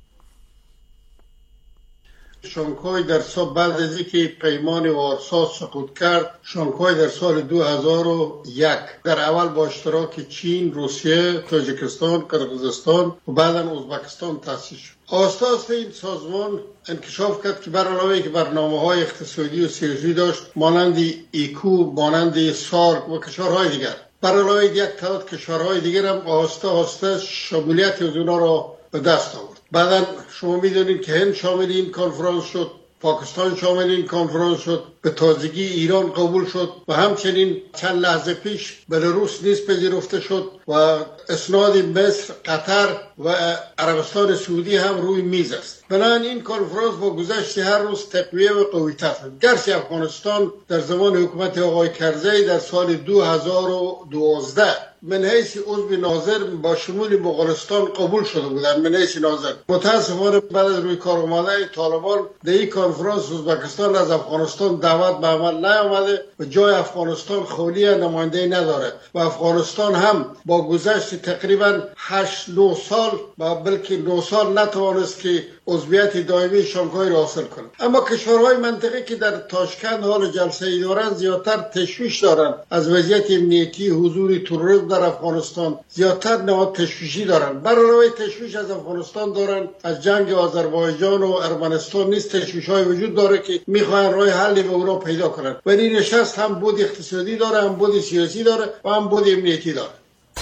شانگهای در سال بعد از اینکه پیمان وارسا سقوط کرد، شانگهای در سال 2001 در اول با اشتراک چین، روسیه، تاجیکستان، قرقیزستان و بعدا ازبکستان تأسیس شد. آستاست این سازمان انکشاف کرد که بر علاوه که برنامه‌های اقتصادی و سیاسی داشت، مانند ایکو، مانند سارک و کشورهای دیگر، بر علاوه یک تعداد کشورهای دیگر هم آسته شمولیت از اونا را به دست آورد. بعدا شما میدونید که هند شامل این کنفرانس شد، پاکستان شامل این کنفرانس شد، به تازگی ایران قبول شد و همچنین چند لحظه پیش بلاروس نیز پذیرفته شد و اسناد مصر، قطر و عربستان سعودی هم روی میز است. بنابراین این کنفرانس با گذشت هر روز تقویه و قوی‌تر شد. گرچه افغانستان در زمان حکومت آقای کرزی در سال 2012 من حیث عضو ناظر با شمول مغولستان قبول شده بودند، من حیث ناظر. متاسفانه بعد از روی کار آمده طالبان در این کنفرانس ازبکستان از افغانستان دعوت به عمل نیامده و جای افغانستان خالی نماینده نداره و افغانستان هم با گذشت تقریبا 8-9 سال و بلکه 9 سال نتوانست که عضویت دائمی شانگهای را حاصل کنند. اما کشورهای منطقه که در تاشکند حال جلسه ای دارند زیادتر تشویش دارند از وضعیت امنیتی، حضور تروریسم در افغانستان، زیادتر نهاد تشویشی دارند. بر علاوه تشویش از افغانستان دارند، از جنگ آذربایجان و ارمنستان نیز تشویش‌های وجود داره که میخواهند راه حلی به اونها پیدا کنند. و این نشست هم بود اقتصادی داره، هم بود سیاسی داره و هم بود امنیتی داره.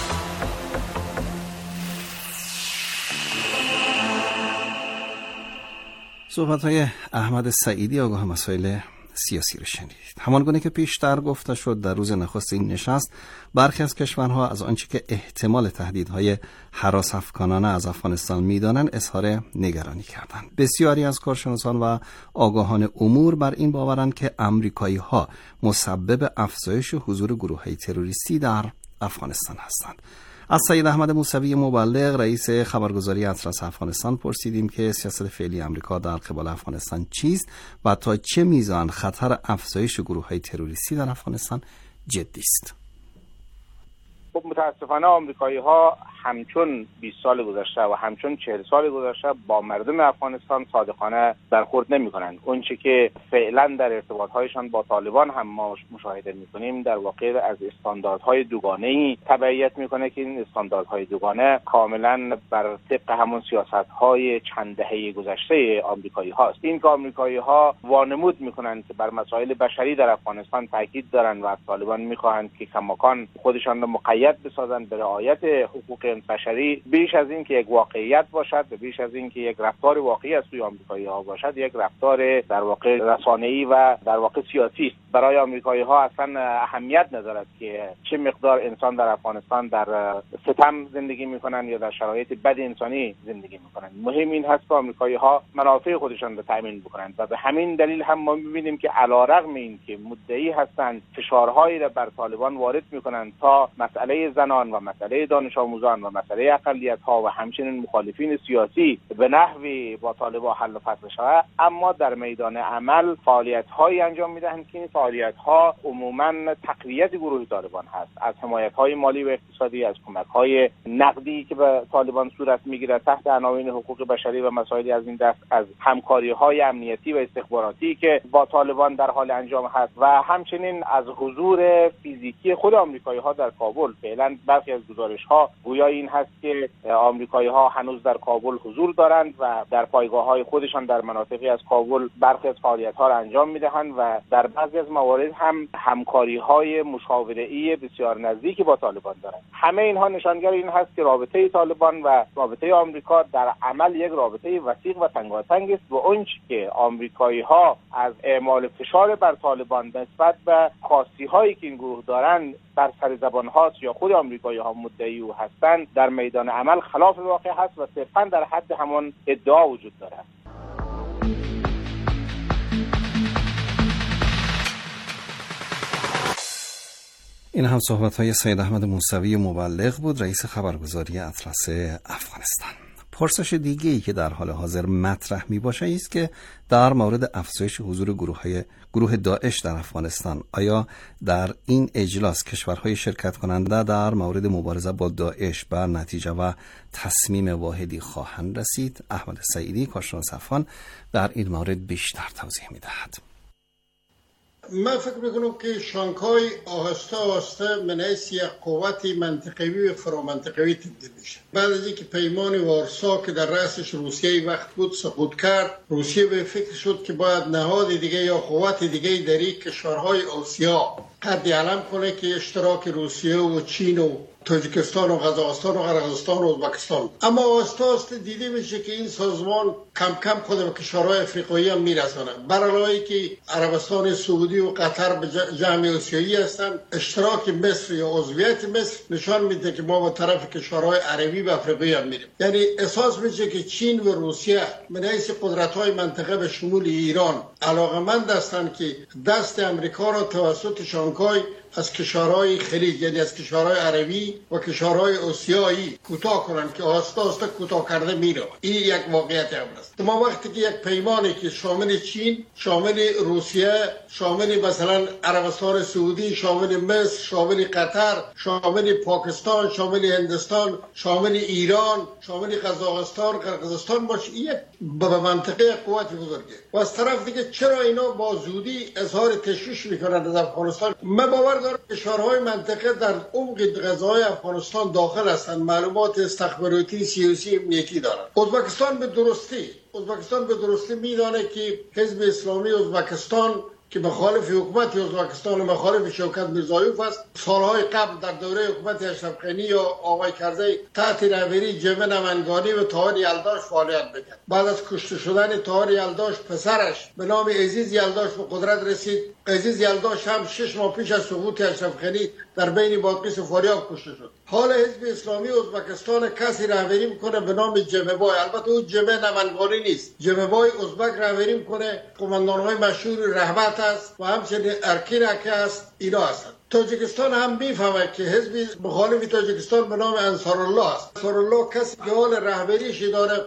صحبت‌های احمد سعیدی آگاه مسائل سیاسی رو شنیدید. همانگونه که پیشتر گفته شد در روز نخست این نشست برخی از کشورها از آنچه که احتمال تهدیدهای هراس‌افکنانه از افغانستان می‌دانند اظهار نگرانی کردند. بسیاری از کارشناسان و آگاهان امور بر این باورند که آمریکایی‌ها مسبب افزایش حضور گروه‌های تروریستی در افغانستان هستند. از سید احمد موسوی مبلغ رئیس خبرگزاری اطلس افغانستان پرسیدیم که سیاست فعلی آمریکا در قبال افغانستان چیست و تا چه میزان خطر افزایش گروه‌های تروریستی در افغانستان جدی است. خب متاسفانه آمریکایی‌ها همچون 20 سال گذشته و همچون 40 سال گذشته با مردم افغانستان صادقانه برخورد نمی‌کنند. اون چیزی که فعلا در ارتباط‌هایشان با طالبان هم ما مشاهده می‌کنیم در واقع از استانداردهای دوگانه‌ای تبعیت می‌کنه که این استانداردهای دوگانه کاملا بر طبق همون سیاست‌های چند دهه گذشته آمریکایی‌هاست. این که آمریکایی‌ها وانمود می‌کنند که بر مسائل بشری در افغانستان تاکید دارند و از طالبان می‌خواهند که کماکان خودشان را مقید بسازند به رعایت حقوق بشری، بیش از این که یک واقعیت باشد و بیش از این که یک رفتار واقعی از سوی آمریکایی‌ها باشد، یک رفتار در واقع رسانه‌ای و در واقع سیاسی است. برای آمریکایی‌ها اصلا اهمیت ندارد که چه مقدار انسان در افغانستان در ستم زندگی می‌کنند یا در شرایط بد انسانی زندگی می‌کنند. مهم این هست که آمریکایی‌ها منافع خودشان را تامین بکنند و به همین دلیل هم ما می‌بینیم که علیرغم این که مدعی هستند فشارهایی را بر طالبان وارد می‌کنند تا مسئله زنان و مسئله دانش آموزان و مسئله اقلیت‌ها و همچنین مخالفین سیاسی به نحوی با طالبان حل و فصل شود، اما در میدان عمل فعالیت‌هایی انجام می‌دهند که این فعالیت‌ها عموماً تقویت گروه طالبان هست، از حمایت‌های مالی و اقتصادی، از کمک‌های نقدی که به طالبان صورت می‌گیرد تحت عناوین حقوق بشری و مسائلی از این دست، از همکاری‌های امنیتی و استخباراتی که با طالبان در حال انجام هست و همچنین از حضور فیزیکی خود آمریکایی‌ها در کابل. فعلا برخی از گزارش‌ها گویا این هست که آمریکایی‌ها هنوز در کابل حضور دارند و در پایگاه‌های خودشان در مناطقی از کابل برخی از فعالیت‌ها را انجام می‌دهند و در بعضی از موارد هم همکاری‌های مشاوره‌ای بسیار نزدیکی با طالبان دارند. همه اینها نشانگر این هست که رابطه طالبان و رابطه آمریکا در عمل یک رابطه وثیق و تنگاتنگ است و اونچه که آمریکایی‌ها از اعمال فشار بر طالبان نسبت به خواستی‌هایی که این گروه دارند بر سر زبان هاست یا خود آمریکایی‌ها مدعی او هستند، در میدان عمل خلاف واقع هست و صرفاً در حد همان ادعا وجود دارد. این هم صحبت‌های سید احمد موسوی مبلغ بود، رئیس خبرگزاری اطلس افغانستان. پرسش دیگه‌ای که در حال حاضر مطرح می‌باشه است که در مورد افزایش حضور گروه داعش در افغانستان، آیا در این اجلاس کشورهای شرکت کننده در مورد مبارزه با داعش بر نتیجه و تصمیم واحدی خواهند رسید؟ احمد سعیدی کارشناس افغان در این مورد بیشتر توضیح می‌دهد. من فکر میکنم که شانگهای آهسته آهسته من حیث یک قوت منطقوی و فرامنطقوی تبدیل میشه. بعد از اینکه پیمان وارسا که در رأسش روسیه وقت بود سقوط کرد، روسیه به فکر شد که باید نهاد دیگه یا قوت دیگه در این کشورهای آسیا قد علم کنه که اشتراک روسیه و چین و تاجیکستان و قزاقستان و قرقیزستان و ازبکستان. اما آسته دیده میشه که این سازمان کم کم خود به کشورهای افریقایی هم میرسونه. برای که عربستان سعودی و قطر به جمع آسیایی هستن، اشتراک مصر یا عضویت مصر نشان میده که ما به طرف کشورهای عربی و افریقایی هم میریم. یعنی احساس میشه که چین و روسیه من حیث قدرت‌های منطقه به شمول ایران علاقمند هستند که دست امریکا را توسط شانگهای از کشورهای خلیج، یعنی از کشورهای عربی و کشورهای آسیایی کوتاه کنند که آسته آسته کوتاه کرده میره. این یک واقعیت است. ما وقتی که یک پیمانی که شامل چین، شامل روسیه، شامل مثلا عربستان سعودی، شامل مصر، شامل قطر، شامل پاکستان، شامل هندوستان، شامل ایران، شامل قزاقستان، قرقیزستان باشه، این به منطقه قوت بزرگه. و از طرف دیگه چرا اینا با زودی اظهار تشویش میکنند از افغانستان؟ من باور دارم کشورهای منطقه در عمق غذای افغانستان داخل هستند، معلومات استخباراتی، سیاسی، امنیتی دارند. ازبکستان به درستی میدانه که حزب اسلامی ازبکستان که مخالف حکومت ازبکستان و مخالف شوکت میرزایوف است، سالهای قبل در دوره حکومت اشرف غنی یا آقای کرزی تحت رهبری جبهه نمنگانی و طاهر یلداش فعالیت میکرد. بعد از کشته شدن طاهر یلداش پسرش به نام عزیز یلداش به قدرت رسید. عزیز یلداش هم 6 ماه پیش از سقوط اشرف غنی در بین بادغیس و فاریاب کشته شد. حال حزب اسلامی ازبکستان کسی رهبری میکنه به نام جمعبای، البته اون جبهه نمنگانی نیست، جمعبای ازبک رهبری میکنه، قماندانهای مشهور رهبت است و همچنین ارکینک است، اینا هستند. تاجیکستان هم میفهمه که حزب مخالف تاجیکستان به نام انصارالله است. انصارالله کسی که حال رهبریش داره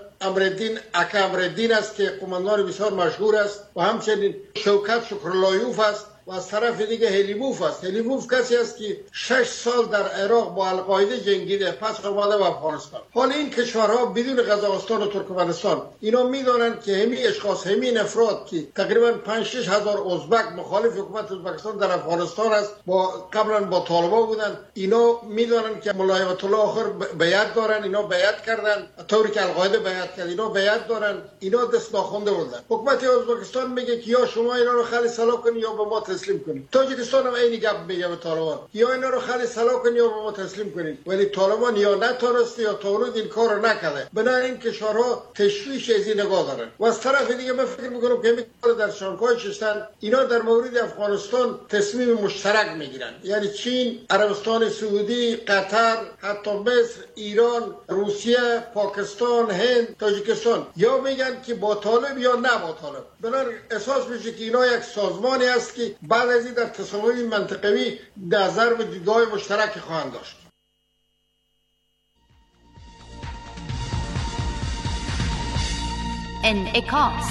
امرالدین است که قماندان بسیار مشهور است و همچنین شوکت شکراللهیوف است و از طرف دیگه هلیموف است. هلیموف کسی است که 6 سال در عراق با القاعده جنگیده، پس آمده به افغانستان. حالا این کشورها بدون قزاقستان و ترکمنستان اینا میدونن که همین اشخاص، همین افراد که تقریبا 5-6 هزار ازبک مخالف حکومت ازبکستان در افغانستان است، قبلا با طالبان بودن، اینا میدونن که مولای آیت الله آخر بیعت دارن، اینا بیعت کردن طوری که القاعده بیعت کرد، اینا بیعت دارن، اینا دست ناخونده بودن. حکومت ازبکستان میگه که یا شما اینا رو خلی سلاح کنید یا به ما تسلیم کنید. تاجیکستان هم اینی گپ میگه به طالبان، یا اینا رو خلی سلاح کنید یا به ما تسلیم کنید. ولی طالبان یا نتونست یا تا حدود این کارو نکرده. بنابراین کشورها تشویش از این نگاه دارن. و از طرف دیگه من فکر میکنم که همین کار در شانگهای شستن، اینا در مورد افغانستان تصمیم مشترک میگیرن. یعنی چین، عربستان سعودی، قطر، حتی مصر، ایران، روسیه، پاکستان، هند، تاجیکستان یا میگن که با طالب یا نه با طالب. بنابراین احساس میشه که اینا یک سازمانی است که بعد از این در تصامیم منطقوی نظر و دیدگاه مشترک خواهند داشت. انعکاس.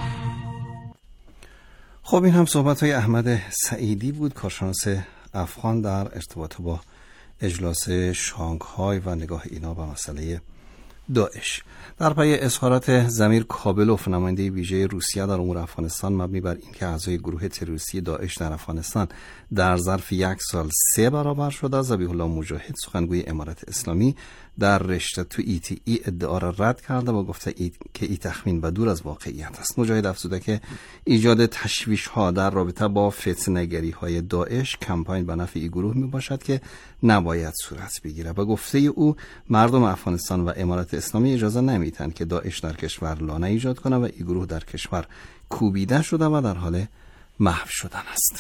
خب این هم صحبت‌های احمد سعیدی بود، کارشناس افغان در ارتباط با اجلاس شانگهای و نگاه اینا به مسئله داعش. در پی اظهارات ضمیر کابلوف، نماینده ویژه روسیه در امور افغانستان، مبنی بر اینکه اعضای گروه تروریستی داعش در افغانستان در ظرف 1 سال 3 برابر شده، ذبیح الله مجاهد، سخنگوی امارت اسلامی، در رشته تو ETE ادعا را رد کرده و گفته که این تخمین و دور از واقعیت است. مجاهد افزوده که ایجاد تشویش ها در رابطه با فتنه‌گری های داعش کمپاین به نفع این گروه می باشد که نباید صورت بگیره. به گفته او مردم افغانستان و امارت اسلامی اجازه نمیدن که داعش در کشور لانه ایجاد کنه و این گروه در کشور کوبیده شده و در حال محو شدن است.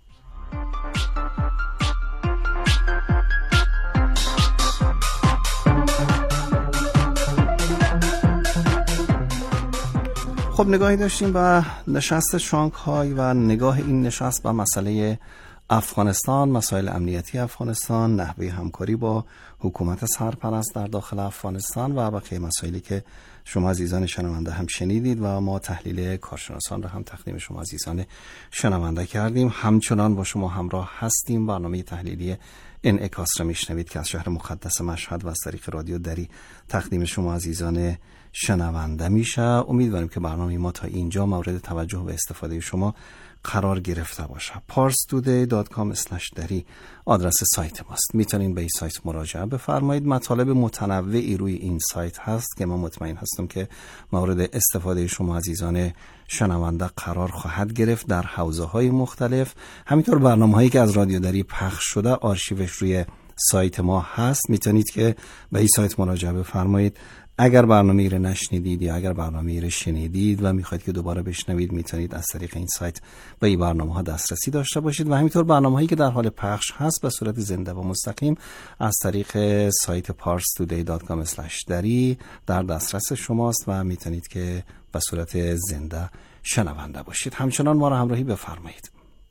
خب نگاهی داشتیم به نشست شانگهای و نگاه این نشست به مسئله افغانستان، مسائل امنیتی افغانستان، نحوه همکاری با حکومت سرپرست در داخل افغانستان و بقیه مسائلی که شما عزیزان شنونده هم شنیدید و ما تحلیل کارشناسان را هم تقدیم شما عزیزان شنونده کردیم. همچنان با شما همراه هستیم. برنامه تحلیلی انعکاس را میشنوید که از شهر مقدس مشهد و از طریق رادیو دری تقدیم شما عزیزان شنونده میشه. امیدواریم که برنامه ما تا اینجا مورد توجه و استفاده شما قرار گرفته باشه. parstoday.com/dari آدرس سایت ماست. میتونین به این سایت مراجعه بفرمایید. مطالب متنوعی روی این سایت هست که من مطمئن هستم که مورد استفاده شما عزیزان شنونده قرار خواهد گرفت در حوزه‌های مختلف. همینطور برنامه‌هایی که از رادیو دری پخش شده آرشیوش روی سایت ما هست. میتونید که به این سایت مراجعه بفرمایید. اگر برنامه رو نشنیدید یا اگر برنامه رو شنیدید و میخواید که دوباره بشنوید، میتونید از طریق این سایت به این برنامه‌ها دسترسی داشته باشید و همینطور برنامه‌هایی که در حال پخش هست به صورت زنده و مستقیم از طریق سایت parstoday.com/dari در دسترس شماست و میتونید که به صورت زنده شنونده باشید. همچنان ما را همراهی بفرمایید.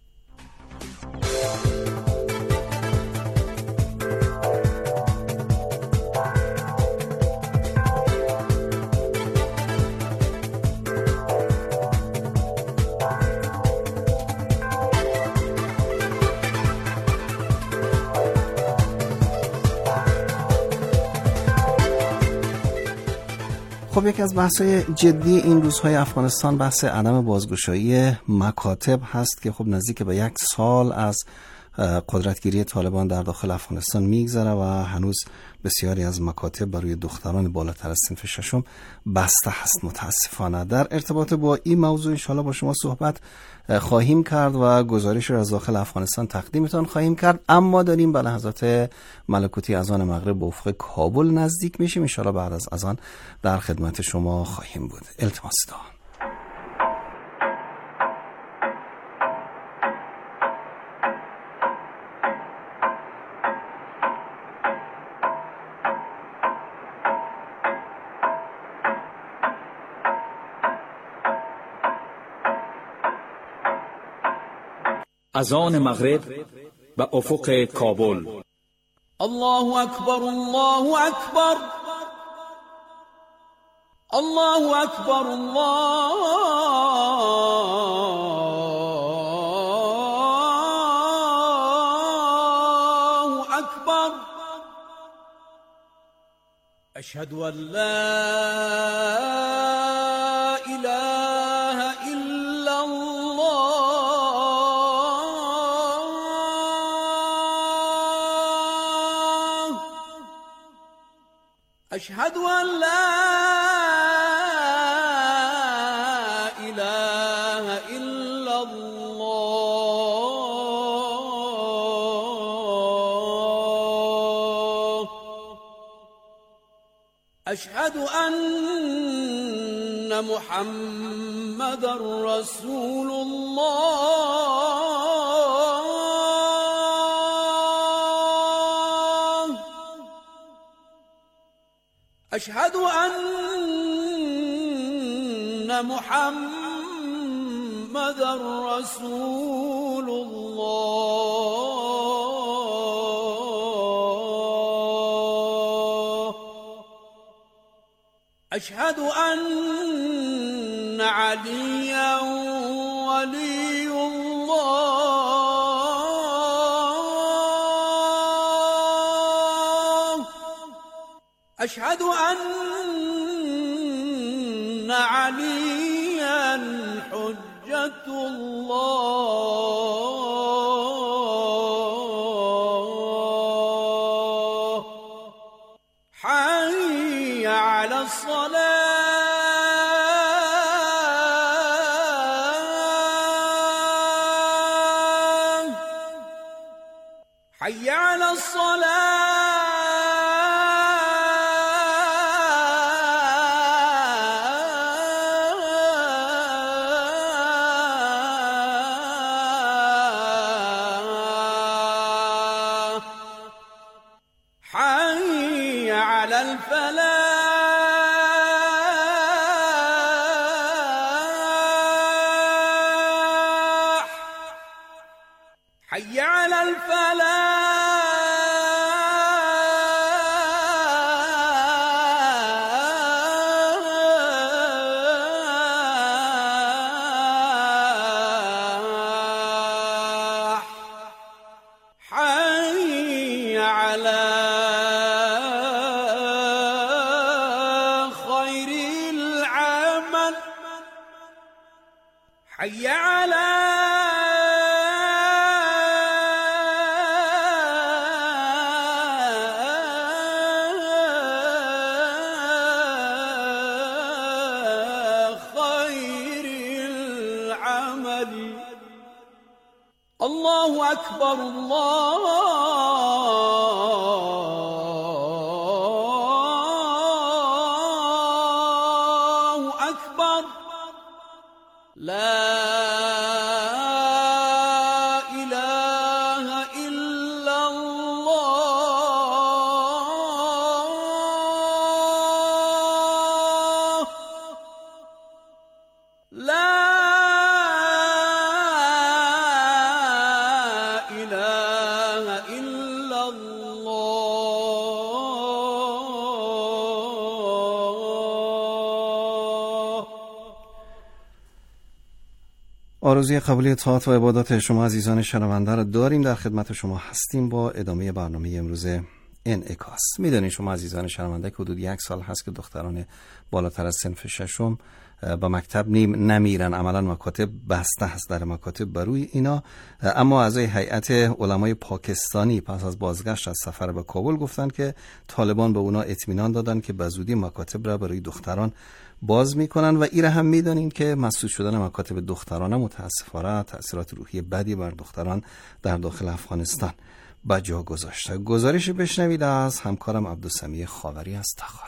خب یکی از بحث‌های جدی این روزهای افغانستان بحث عدم بازگشایی مکاتب هست که خب نزدیک به 1 سال از قدرتگیری طالبان در داخل افغانستان میگذره و هنوز بسیاری از مکاتب برای دختران بالاتر از صنف ششم بسته هست متاسفانه. در ارتباط با این موضوع انشاءالله با شما صحبت خواهیم کرد و گزارش را از داخل افغانستان تقدیمتان خواهیم کرد، اما داریم به لحظات ملکوتی اذان مغرب به افق کابل نزدیک میشیم. انشاءالله بعد از اذان در خدمت شما خواهیم بود. التماس دارم. اذان مغرب به افق کابل. الله اکبر الله اکبر الله اکبر الله أشهد أن لا إله إلا الله أشهد أن لا إله إلا الله أشهد أن محمد رسول الله أشهد أن محمد رسول الله أشهد أن عليا ولي الله أشهد أن عليا حجة الله حي على الصلاة حي على الصلاة حي على الفلاح حي على الفلاح حي على خير العمل حي على خير العمل الله أكبر الله أكبر لا إله إلا الله لا إله إلا الله. آرزوی قبولی اطاعت و عبادات شما عزیزان شنونده را داریم. در خدمت شما هستیم با ادامه برنامه امروز انعکاس. میدونید شما عزیزان شنونده که حدود 1 سال هست که دختران بالاتر از صنف ششم با مکتب نمیرن. عملا مکاتب بسته هست در مکاتب بروی اینا. اما اعضای هیئت علمای پاکستانی پس از بازگشت از سفر به کابل گفتند که طالبان به اونا اطمینان دادن که به زودی مکاتب را برای دختران باز میکنن و ایره هم میدانین که مسدود شدن مکاتب دخترانه متاسفانه تأثیرات روحی بدی بر دختران در داخل افغانستان به جا گذاشته. گزارش بشنوید از همکارم عبدالسمیع خاوری از تخار.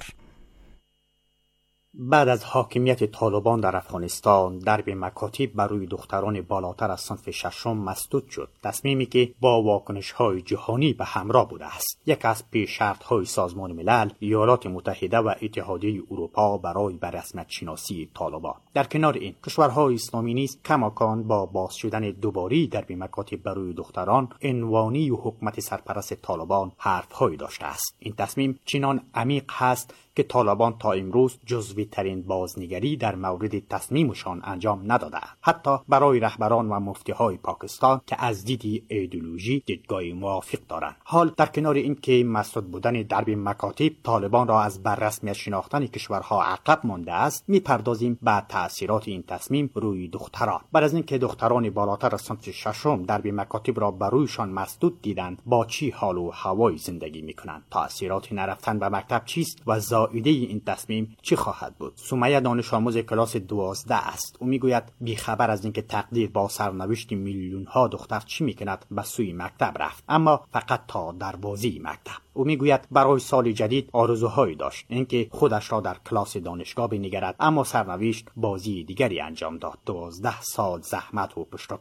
بعد از حاکمیت طالبان در افغانستان درب مکاتب بر روی دختران بالاتر از صنف ششم مسدود شد. تصمیمی که با واکنش‌های جهانی به همراه بوده است. یک از پیش شرط‌های سازمان ملل، ایالات متحده و اتحادیه اروپا برای به رسمیت شناسی طالبان. در کنار این کشورهای اسلامی نیز کماکان با باز شدن دوباره درب مکاتب بر روی دختران عنوانی و حکومت سرپرست طالبان حرف‌هایی داشته است. این تصمیم چنان عمیق هست که طالبان تا امروز جزوی ترین بازنگری در مورد تصمیمشان انجام ندادند، حتی برای رهبران و مفتیهای پاکستان که از دید ایدئولوژی دیدگاه موافق دارند. حال در کنار اینکه مسدود بودن درب مکاتب طالبان را از بررسمیت شناختن کشورها عقب مانده است، میپردازیم به تأثیرات این تصمیم روی دختران. بعد از اینکه دختران بالاتر از صنف ششم درب مکاتب را برویشان مسدود دیدند، با چی حال و هوای زندگی میکنند؟ تأثیرات نرفتن به مکتب چیست و زائده این تصمیم چی خواهد بود؟ سمیه دانش آموز کلاس 12 است. او میگوید بیخبر از اینکه تقدیر با سرنوشت میلیون ها دختر چی میکند به سوی مکتب رفت، اما فقط تا دروازه مکتب. او میگوید برای سال جدید آرزوهایی داشت، اینکه خودش را در کلاس دانشگاه بنگرد، اما سرنوشت بازی دیگری انجام داد. 12 سال زحمت و پشت